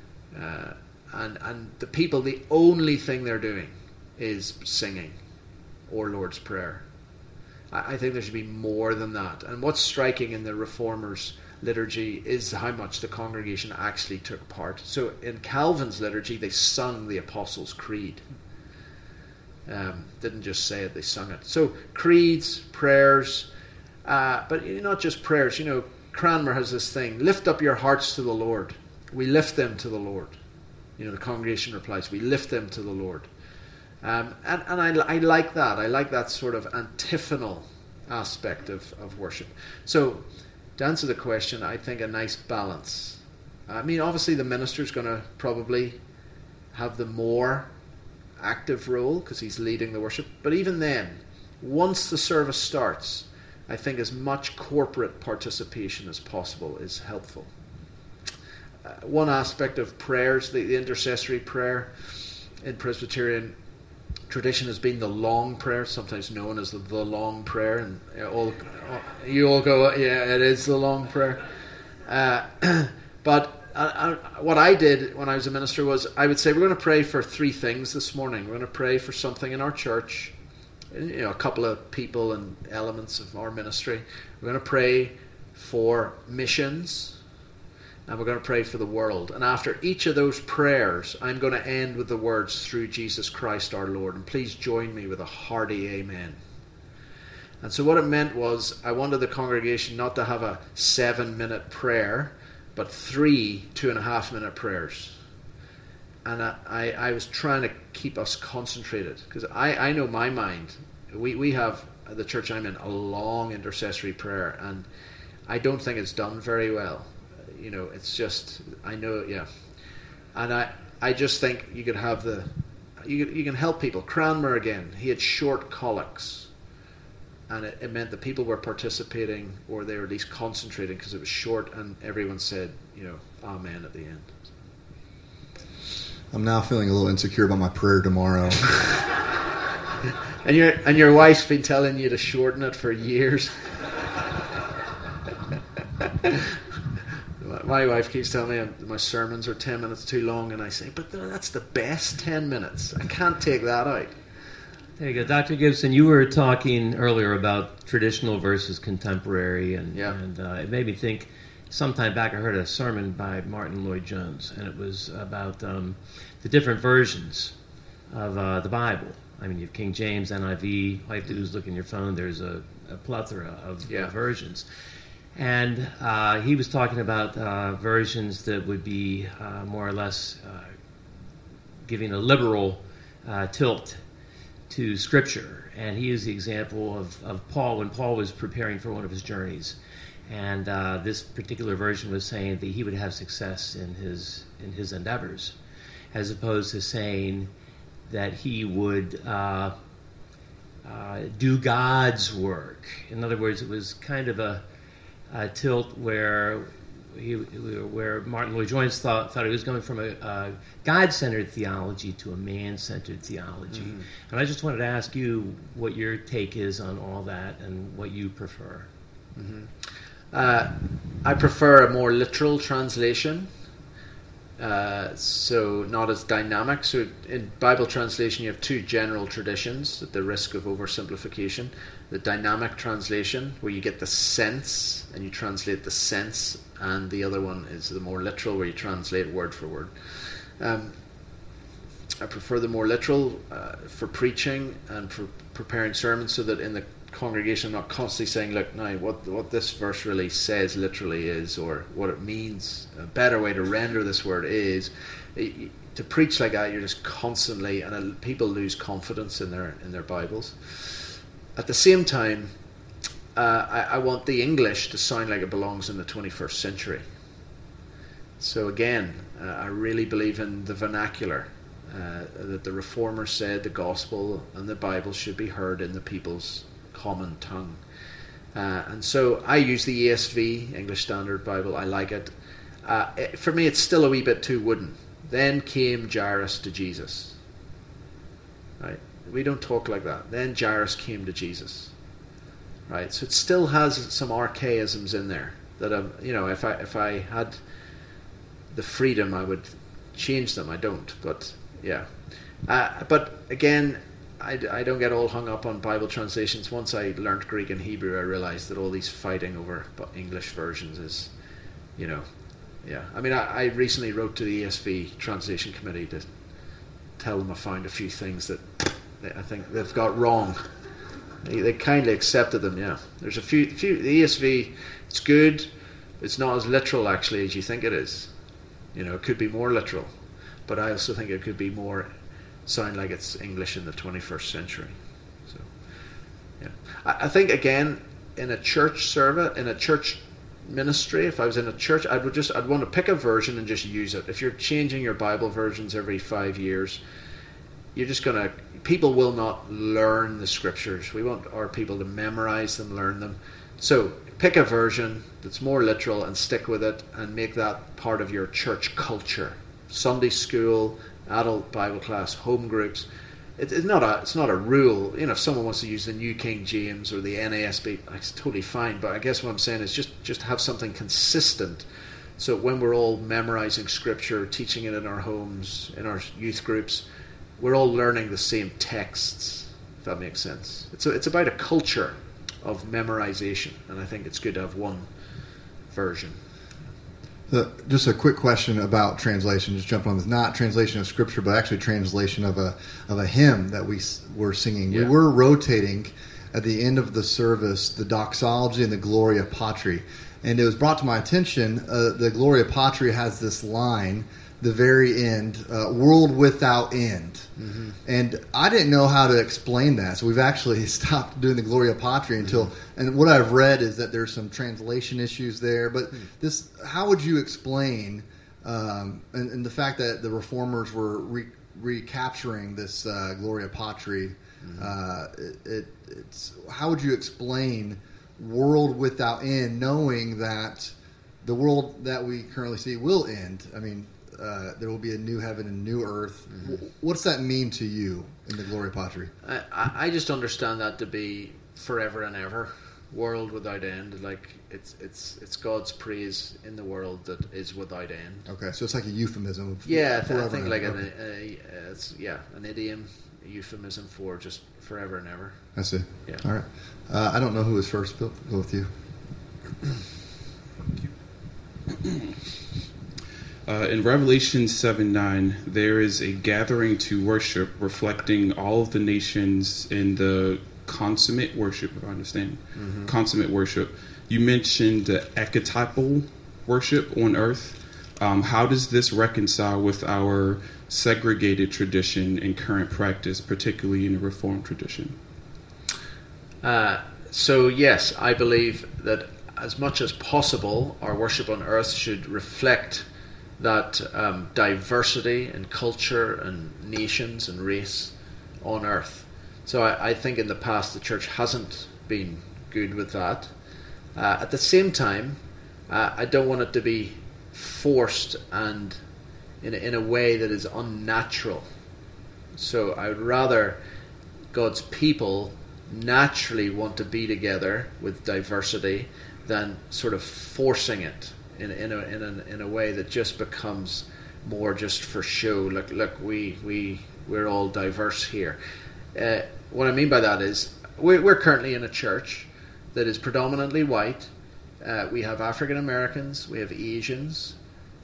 And the people, the only thing they're doing is singing or Lord's Prayer. I think there should be more than that. And what's striking in the Reformers' liturgy is how much the congregation actually took part. So in Calvin's liturgy, they sung the Apostles' Creed. Didn't just say it, they sung it. So creeds, prayers, but not just prayers. Cranmer has this thing, lift up your hearts to the Lord. We lift them to the Lord. The congregation replies, we lift them to the Lord. And I like that. I like that sort of antiphonal aspect of worship. So, to answer the question, I think a nice balance. Obviously the minister's going to probably have the more active role because he's leading the worship. But even then, once the service starts, I think as much corporate participation as possible is helpful. One aspect of prayers, the intercessory prayer in Presbyterian tradition has been the long prayer, sometimes known as the long prayer, and you all go, yeah, it is the long prayer. But what I did when I was a minister was I would say we're going to pray for three things this morning. We're going to pray for something in our church, a couple of people and elements of our ministry. We're going to pray for missions, and we're going to pray for the world. And after each of those prayers, I'm going to end with the words, through Jesus Christ our Lord. And please join me with a hearty amen. And so what it meant was I wanted the congregation not to have a 7-minute prayer, but 3 2.5-minute prayers. And I was trying to keep us concentrated, because I know my mind. We have, at the church I'm in, a long intercessory prayer, and I don't think it's done very well. It's just, I know, yeah. And I just think you could have you can help people. Cranmer, again, he had short colloques. And it meant that people were participating, or they were at least concentrating, because it was short, and everyone said, amen at the end. I'm now feeling a little insecure about my prayer tomorrow. And your wife's been telling you to shorten it for years. My wife keeps telling me my sermons are 10 minutes too long, and I say, but that's the best 10 minutes. I can't take that out. There you go. Dr. Gibson, you were talking earlier about traditional versus contemporary, and it made me think, sometime back I heard a sermon by Martin Lloyd-Jones, and it was about the different versions of the Bible. You have King James, NIV, all you have to do is look in your phone, there's a plethora of versions. And he was talking about versions that would be more or less giving a liberal tilt to Scripture. And he used the example of Paul when Paul was preparing for one of his journeys. And this particular version was saying that he would have success in his endeavors, as opposed to saying that he would do God's work. In other words, it was kind of a tilt where Martin Lloyd-Jones thought he was going from a God-centered theology to a man-centered theology. Mm-hmm. And I just wanted to ask you what your take is on all that and what you prefer. Mm-hmm. I prefer a more literal translation, so not as dynamic. So in Bible translation you have two general traditions at the risk of oversimplification. The dynamic translation, where you get the sense and you translate the sense, and the other one is the more literal, where you translate word for word. I prefer the more literal for preaching and for preparing sermons, so that in the congregation I'm not constantly saying, look, now what this verse really says literally is, or what it means. A better way to render this word is, to preach like that, you're just constantly, and people lose confidence in their Bibles. At the same time, I want the English to sound like it belongs in the 21st century. So again, I really believe in the vernacular, that the Reformers said the gospel and the Bible should be heard in the people's common tongue. And so I use the ESV, English Standard Bible. I like it. For me, it's still a wee bit too wooden. Then came Jairus to Jesus. Right? We don't talk like that. Then Jairus came to Jesus. Right? So it still has some archaisms in there that if I had the freedom, I would change them. I don't, but yeah. But again, I don't get all hung up on Bible translations. Once I learned Greek and Hebrew, I realized that all these fighting over English versions is, yeah. I mean, I recently wrote to the ESV translation committee to tell them I found a few things that I think they've got wrong. They kindly accepted them, yeah. There's a few. The ESV, it's good. It's not as literal, actually, as you think it is. It could be more literal. But I also think it could be more sound like it's English in the 21st century. So, yeah. I think, again, in a church service, in a church ministry, if I was in a church, I'd want to pick a version and just use it. If you're changing your Bible versions every 5 years, you're just going to... People will not learn the scriptures. We want our people to memorize them, learn them. So pick a version that's more literal and stick with it and make that part of your church culture. Sunday school, adult Bible class, home groups. It's not a rule. If someone wants to use the New King James or the NASB, it's totally fine. But I guess what I'm saying is just have something consistent. So when we're all memorizing scripture, teaching it in our homes, in our youth groups, we're all learning the same texts, if that makes sense. It's about a culture of memorization, and I think it's good to have one version. Just a quick question about translation. Just jumping on this, not translation of scripture, but actually translation of a hymn that we were singing. Yeah. We were rotating at the end of the service the doxology and the Gloria Patri, and it was brought to my attention. The Gloria Patri has this line, the very end, world without end. Mm-hmm. And I didn't know how to explain that, so we've actually stopped doing the Gloria Patri until. Mm-hmm. And what I've read is that there's some translation issues there. But this, how would you explain, and the fact that the Reformers were recapturing this Gloria Patri? Mm-hmm. It's how would you explain world without end, knowing that the world that we currently see will end? I mean. There will be a new heaven and new earth. Mm-hmm. What's that mean to you in the Gloria Patri? I just understand that to be forever and ever, world without end. Like it's God's praise in the world that is without end. Okay, so it's like a euphemism. Yeah, I think like an idiom, a euphemism for just forever and ever. I see. Yeah. All right. I don't know who was first. Phil, go with you. In Revelation 7:9, there is a gathering to worship, reflecting all of the nations in the consummate worship, if I understand. Mm-hmm. Consummate worship. You mentioned the archetypal worship on earth. How does this reconcile with our segregated tradition and current practice, particularly in the Reformed tradition? So yes, I believe that as much as possible, our worship on earth should reflect that diversity in culture and nations and race on earth. So I think in the past the church hasn't been good with that. At the same time, I don't want it to be forced and in a way that is unnatural. So I would rather God's people naturally want to be together with diversity than sort of forcing it in a way that just becomes more just for show. Look, we're all diverse here. What I mean by that is we're currently in a church that is predominantly white. We have African Americans, we have Asians,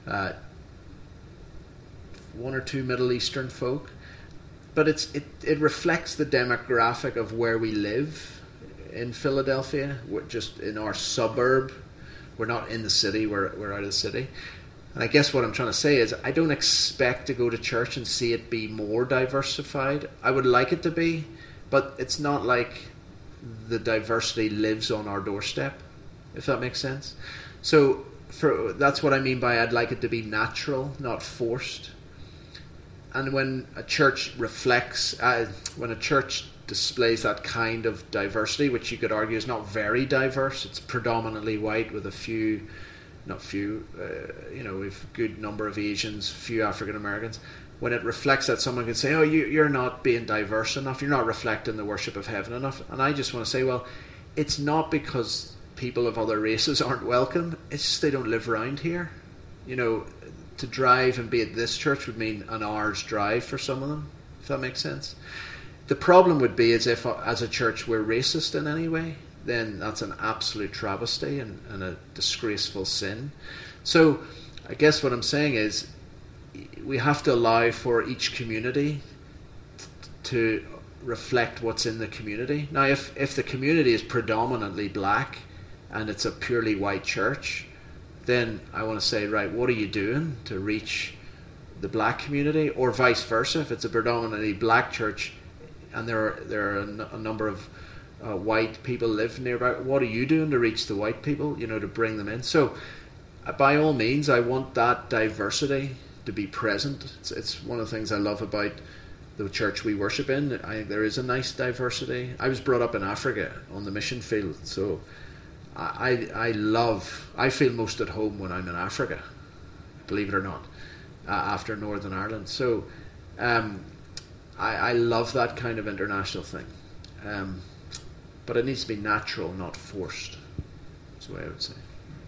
one or two Middle Eastern folk, but it reflects the demographic of where we live in Philadelphia. We're just in our suburb. We're not in the city, we're out of the city. And I guess what I'm trying to say is I don't expect to go to church and see it be more diversified. I would like it to be, but it's not like the diversity lives on our doorstep, if that makes sense. So that's what I mean by I'd like it to be natural, not forced. And when a church when a church displays that kind of diversity, which you could argue is not very diverse, it's predominantly white with we've a good number of Asians, few African Americans. When it reflects that, someone can say, oh, you're not being diverse enough, you're not reflecting the worship of heaven enough. And I just want to say, well, it's not because people of other races aren't welcome, it's just they don't live around here. To drive and be at this church would mean an hour's drive for some of them, if that makes sense. The problem would be is if, as a church, we're racist in any way, then that's an absolute travesty and a disgraceful sin. So I guess what I'm saying is we have to allow for each community to reflect what's in the community. Now, if the community is predominantly black and it's a purely white church, then I want to say, right, what are you doing to reach the black community? Or vice versa, if it's a predominantly black church and there are a number of white people live nearby, what are you doing to reach the white people, to bring them in? So by all means, I want that diversity to be present. It's one of the things I love about the church we worship in. I think there is a nice diversity. I was brought up in Africa on the mission field, so I feel most at home when I'm in Africa, believe it or not, after Northern Ireland. So I love that kind of international thing. But it needs to be natural, not forced. That's the way I would say.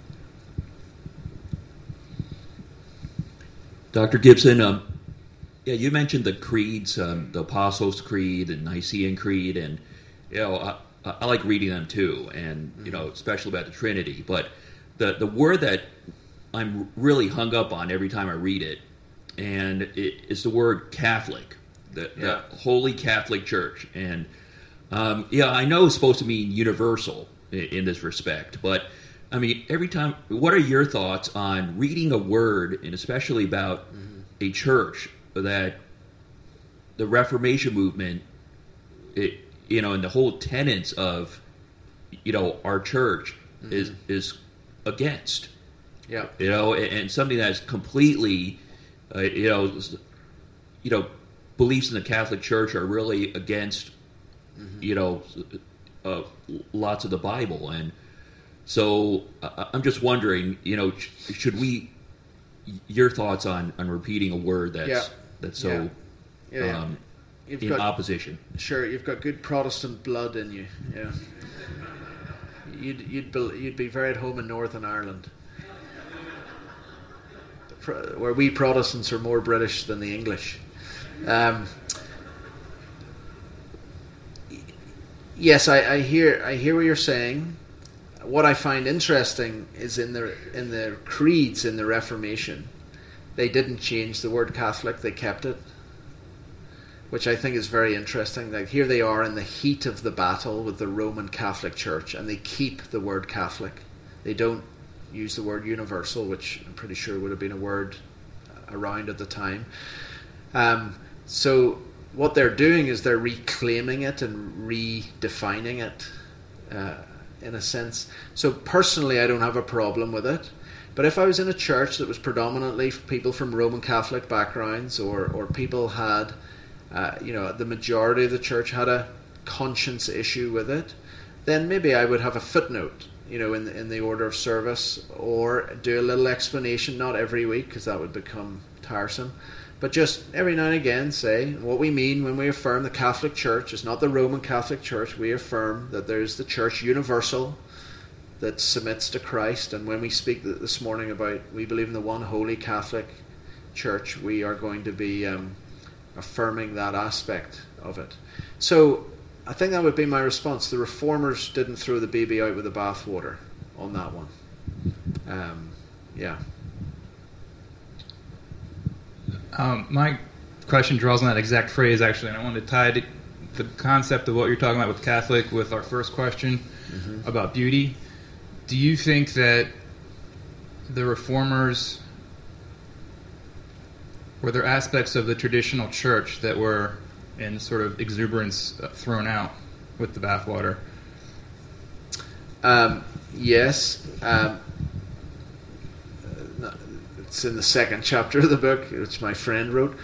Dr. Gibson, you mentioned the creeds, the Apostles' Creed and Nicene Creed, and I like reading them too, and especially about the Trinity. But the word that I'm really hung up on every time I read it, and it's the word Catholic, the Holy Catholic Church, and I know it's supposed to mean universal in this respect, but I mean, every time, what are your thoughts on reading a word, and especially about a church that the Reformation movement, and the whole tenets of, our church is against? Yeah. And something that's completely, beliefs in the Catholic Church are really against, lots of the Bible. And so I'm just wondering, should we, your thoughts on repeating a word that's so in opposition? Sure, you've got good Protestant blood in you. Yeah, you'd be very at home in Northern Ireland, where we Protestants are more British than the English. Yes, I hear what you're saying. What I find interesting is in their creeds in the Reformation, they didn't change the word Catholic; they kept it, which I think is very interesting. Like, here they are in the heat of the battle with the Roman Catholic Church, and they keep the word Catholic. They don't use the word universal, which I'm pretty sure would have been a word around at the time. So what they're doing is they're reclaiming it and redefining it, in a sense. So personally, I don't have a problem with it. But if I was in a church that was predominantly people from Roman Catholic backgrounds, or people had, the majority of the church had a conscience issue with it, then maybe I would have a footnote, in the order of service, or do a little explanation, not every week, because that would become tiresome, but just every now and again say what we mean when we affirm the Catholic Church is not the Roman Catholic Church. We affirm that there's the Church universal that submits to Christ, and when we speak this morning about we believe in the one holy Catholic Church, we are going to be affirming that aspect of it. So I think that would be my response. The Reformers didn't throw the baby out with the bathwater on that one. My question draws on that exact phrase, actually, and I wanted to tie the concept of what you're talking about with Catholic with our first question about beauty. Do you think that the Reformers were there aspects of the traditional church that were in sort of exuberance thrown out with the bathwater? Yes. It's in the second chapter of the book, which my friend wrote.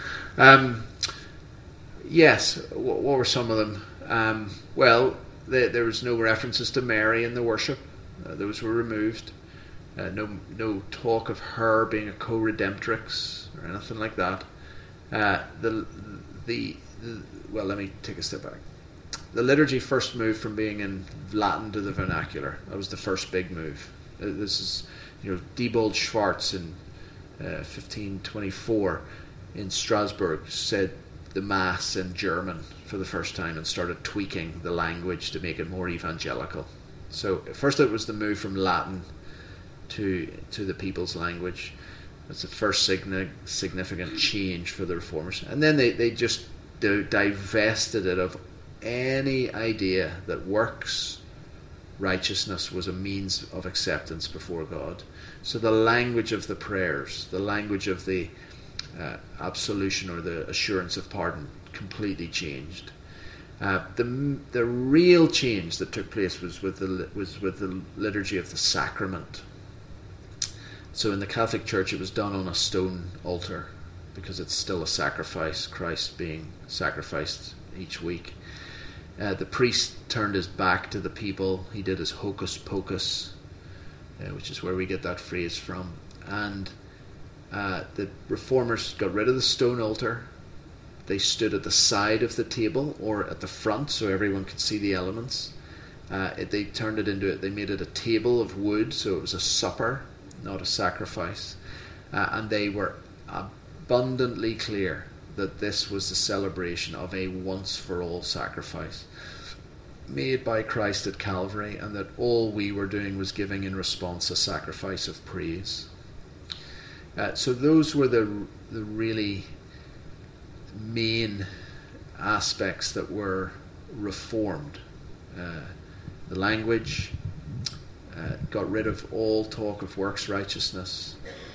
Yes. What were some of them? Well, there was no references to Mary in the worship. Those were removed. No talk of her being a co-redemptrix or anything like that. Well, let me take a step back. The liturgy first moved from being in Latin to the vernacular. That was the first big move. This is, Diebold Schwartz in 1524 in Strasbourg said the Mass in German for the first time and started tweaking the language to make it more evangelical. So first it was the move from Latin to the people's language. That's the first significant change for the Reformers. And then they just divested it of any idea that works righteousness was a means of acceptance before God. So the language of the prayers, the language of the absolution or the assurance of pardon completely changed. The real change that took place was with the liturgy of the sacrament. So in the Catholic Church it was done on a stone altar because it's still a sacrifice, Christ being sacrificed each week. The priest turned his back to the people. He did his hocus pocus, which is where we get that phrase from. And the Reformers got rid of the stone altar. They stood at the side of the table or at the front so everyone could see the elements. They turned it into they made it a table of wood, so it was a supper, not a sacrifice. And they were abundantly clear that this was the celebration of a once-for-all sacrifice made by Christ at Calvary, and that all we were doing was giving in response a sacrifice of praise. So those were the really main aspects that were reformed. The language, got rid of all talk of works righteousness,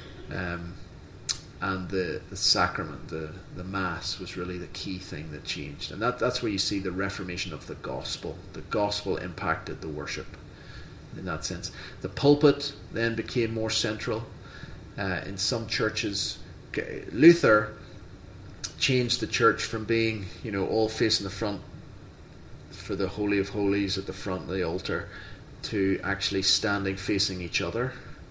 and the sacrament, the Mass, was really the key thing that changed. And that's where you see the reformation of the gospel. The gospel impacted the worship in that sense. The pulpit then became more central. In some churches, Luther changed the church from being, all facing the front for the Holy of Holies at the front of the altar to actually standing facing each other.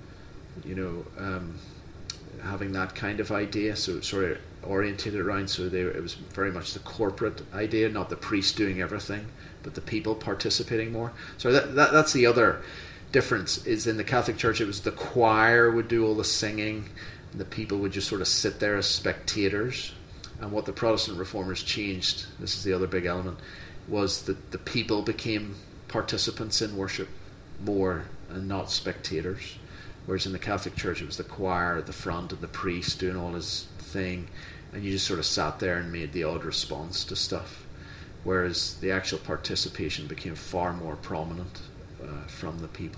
Having that kind of idea, so it sort of orientated around, so it was very much the corporate idea, not the priest doing everything, but the people participating more. So that's the other difference, is in the Catholic Church it was the choir would do all the singing, and the people would just sort of sit there as spectators. And what the Protestant Reformers changed, this is the other big element, was that the people became participants in worship more and not spectators. Whereas in the Catholic Church it was the choir at the front and the priest doing all his thing, and you just sort of sat there and made the odd response to stuff. Whereas the actual participation became far more prominent from the people.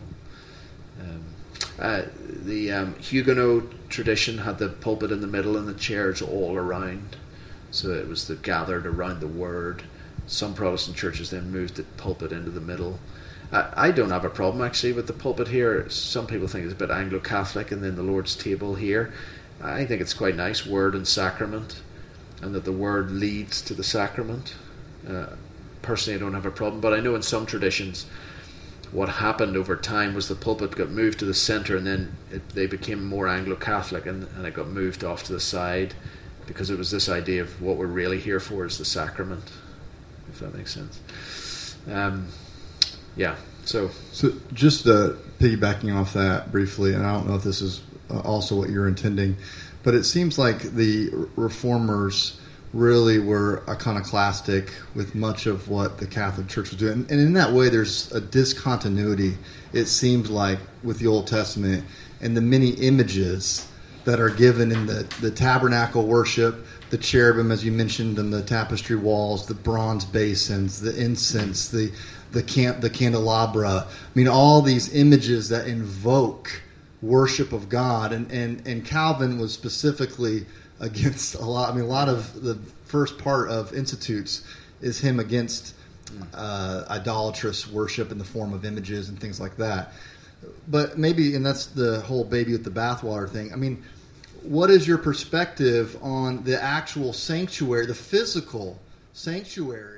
The Huguenot tradition had the pulpit in the middle and the chairs all around, so it was gathered around the Word. Some Protestant churches then moved the pulpit into the middle. I don't have a problem actually with the pulpit here. Some people think it's a bit Anglo-Catholic, and then the Lord's table here. I think it's quite nice, Word and Sacrament, and that the Word leads to the Sacrament. Personally, I don't have a problem, but I know in some traditions what happened over time was the pulpit got moved to the centre, and then they became more Anglo-Catholic, and it got moved off to the side because it was this idea of what we're really here for is the Sacrament, if that makes sense. So just piggybacking off that briefly, and I don't know if this is also what you're intending, but it seems like the Reformers really were iconoclastic with much of what the Catholic Church was doing. And in that way, there's a discontinuity, it seems like, with the Old Testament and the many images that are given in the tabernacle worship, the cherubim, as you mentioned, and the tapestry walls, the bronze basins, the incense, the candelabra. I mean, all these images that invoke worship of God. And Calvin was specifically against a lot. I mean, a lot of the first part of Institutes is him against idolatrous worship in the form of images and things like that. But maybe, and that's the whole baby with the bathwater thing. I mean, what is your perspective on the actual sanctuary, the physical sanctuary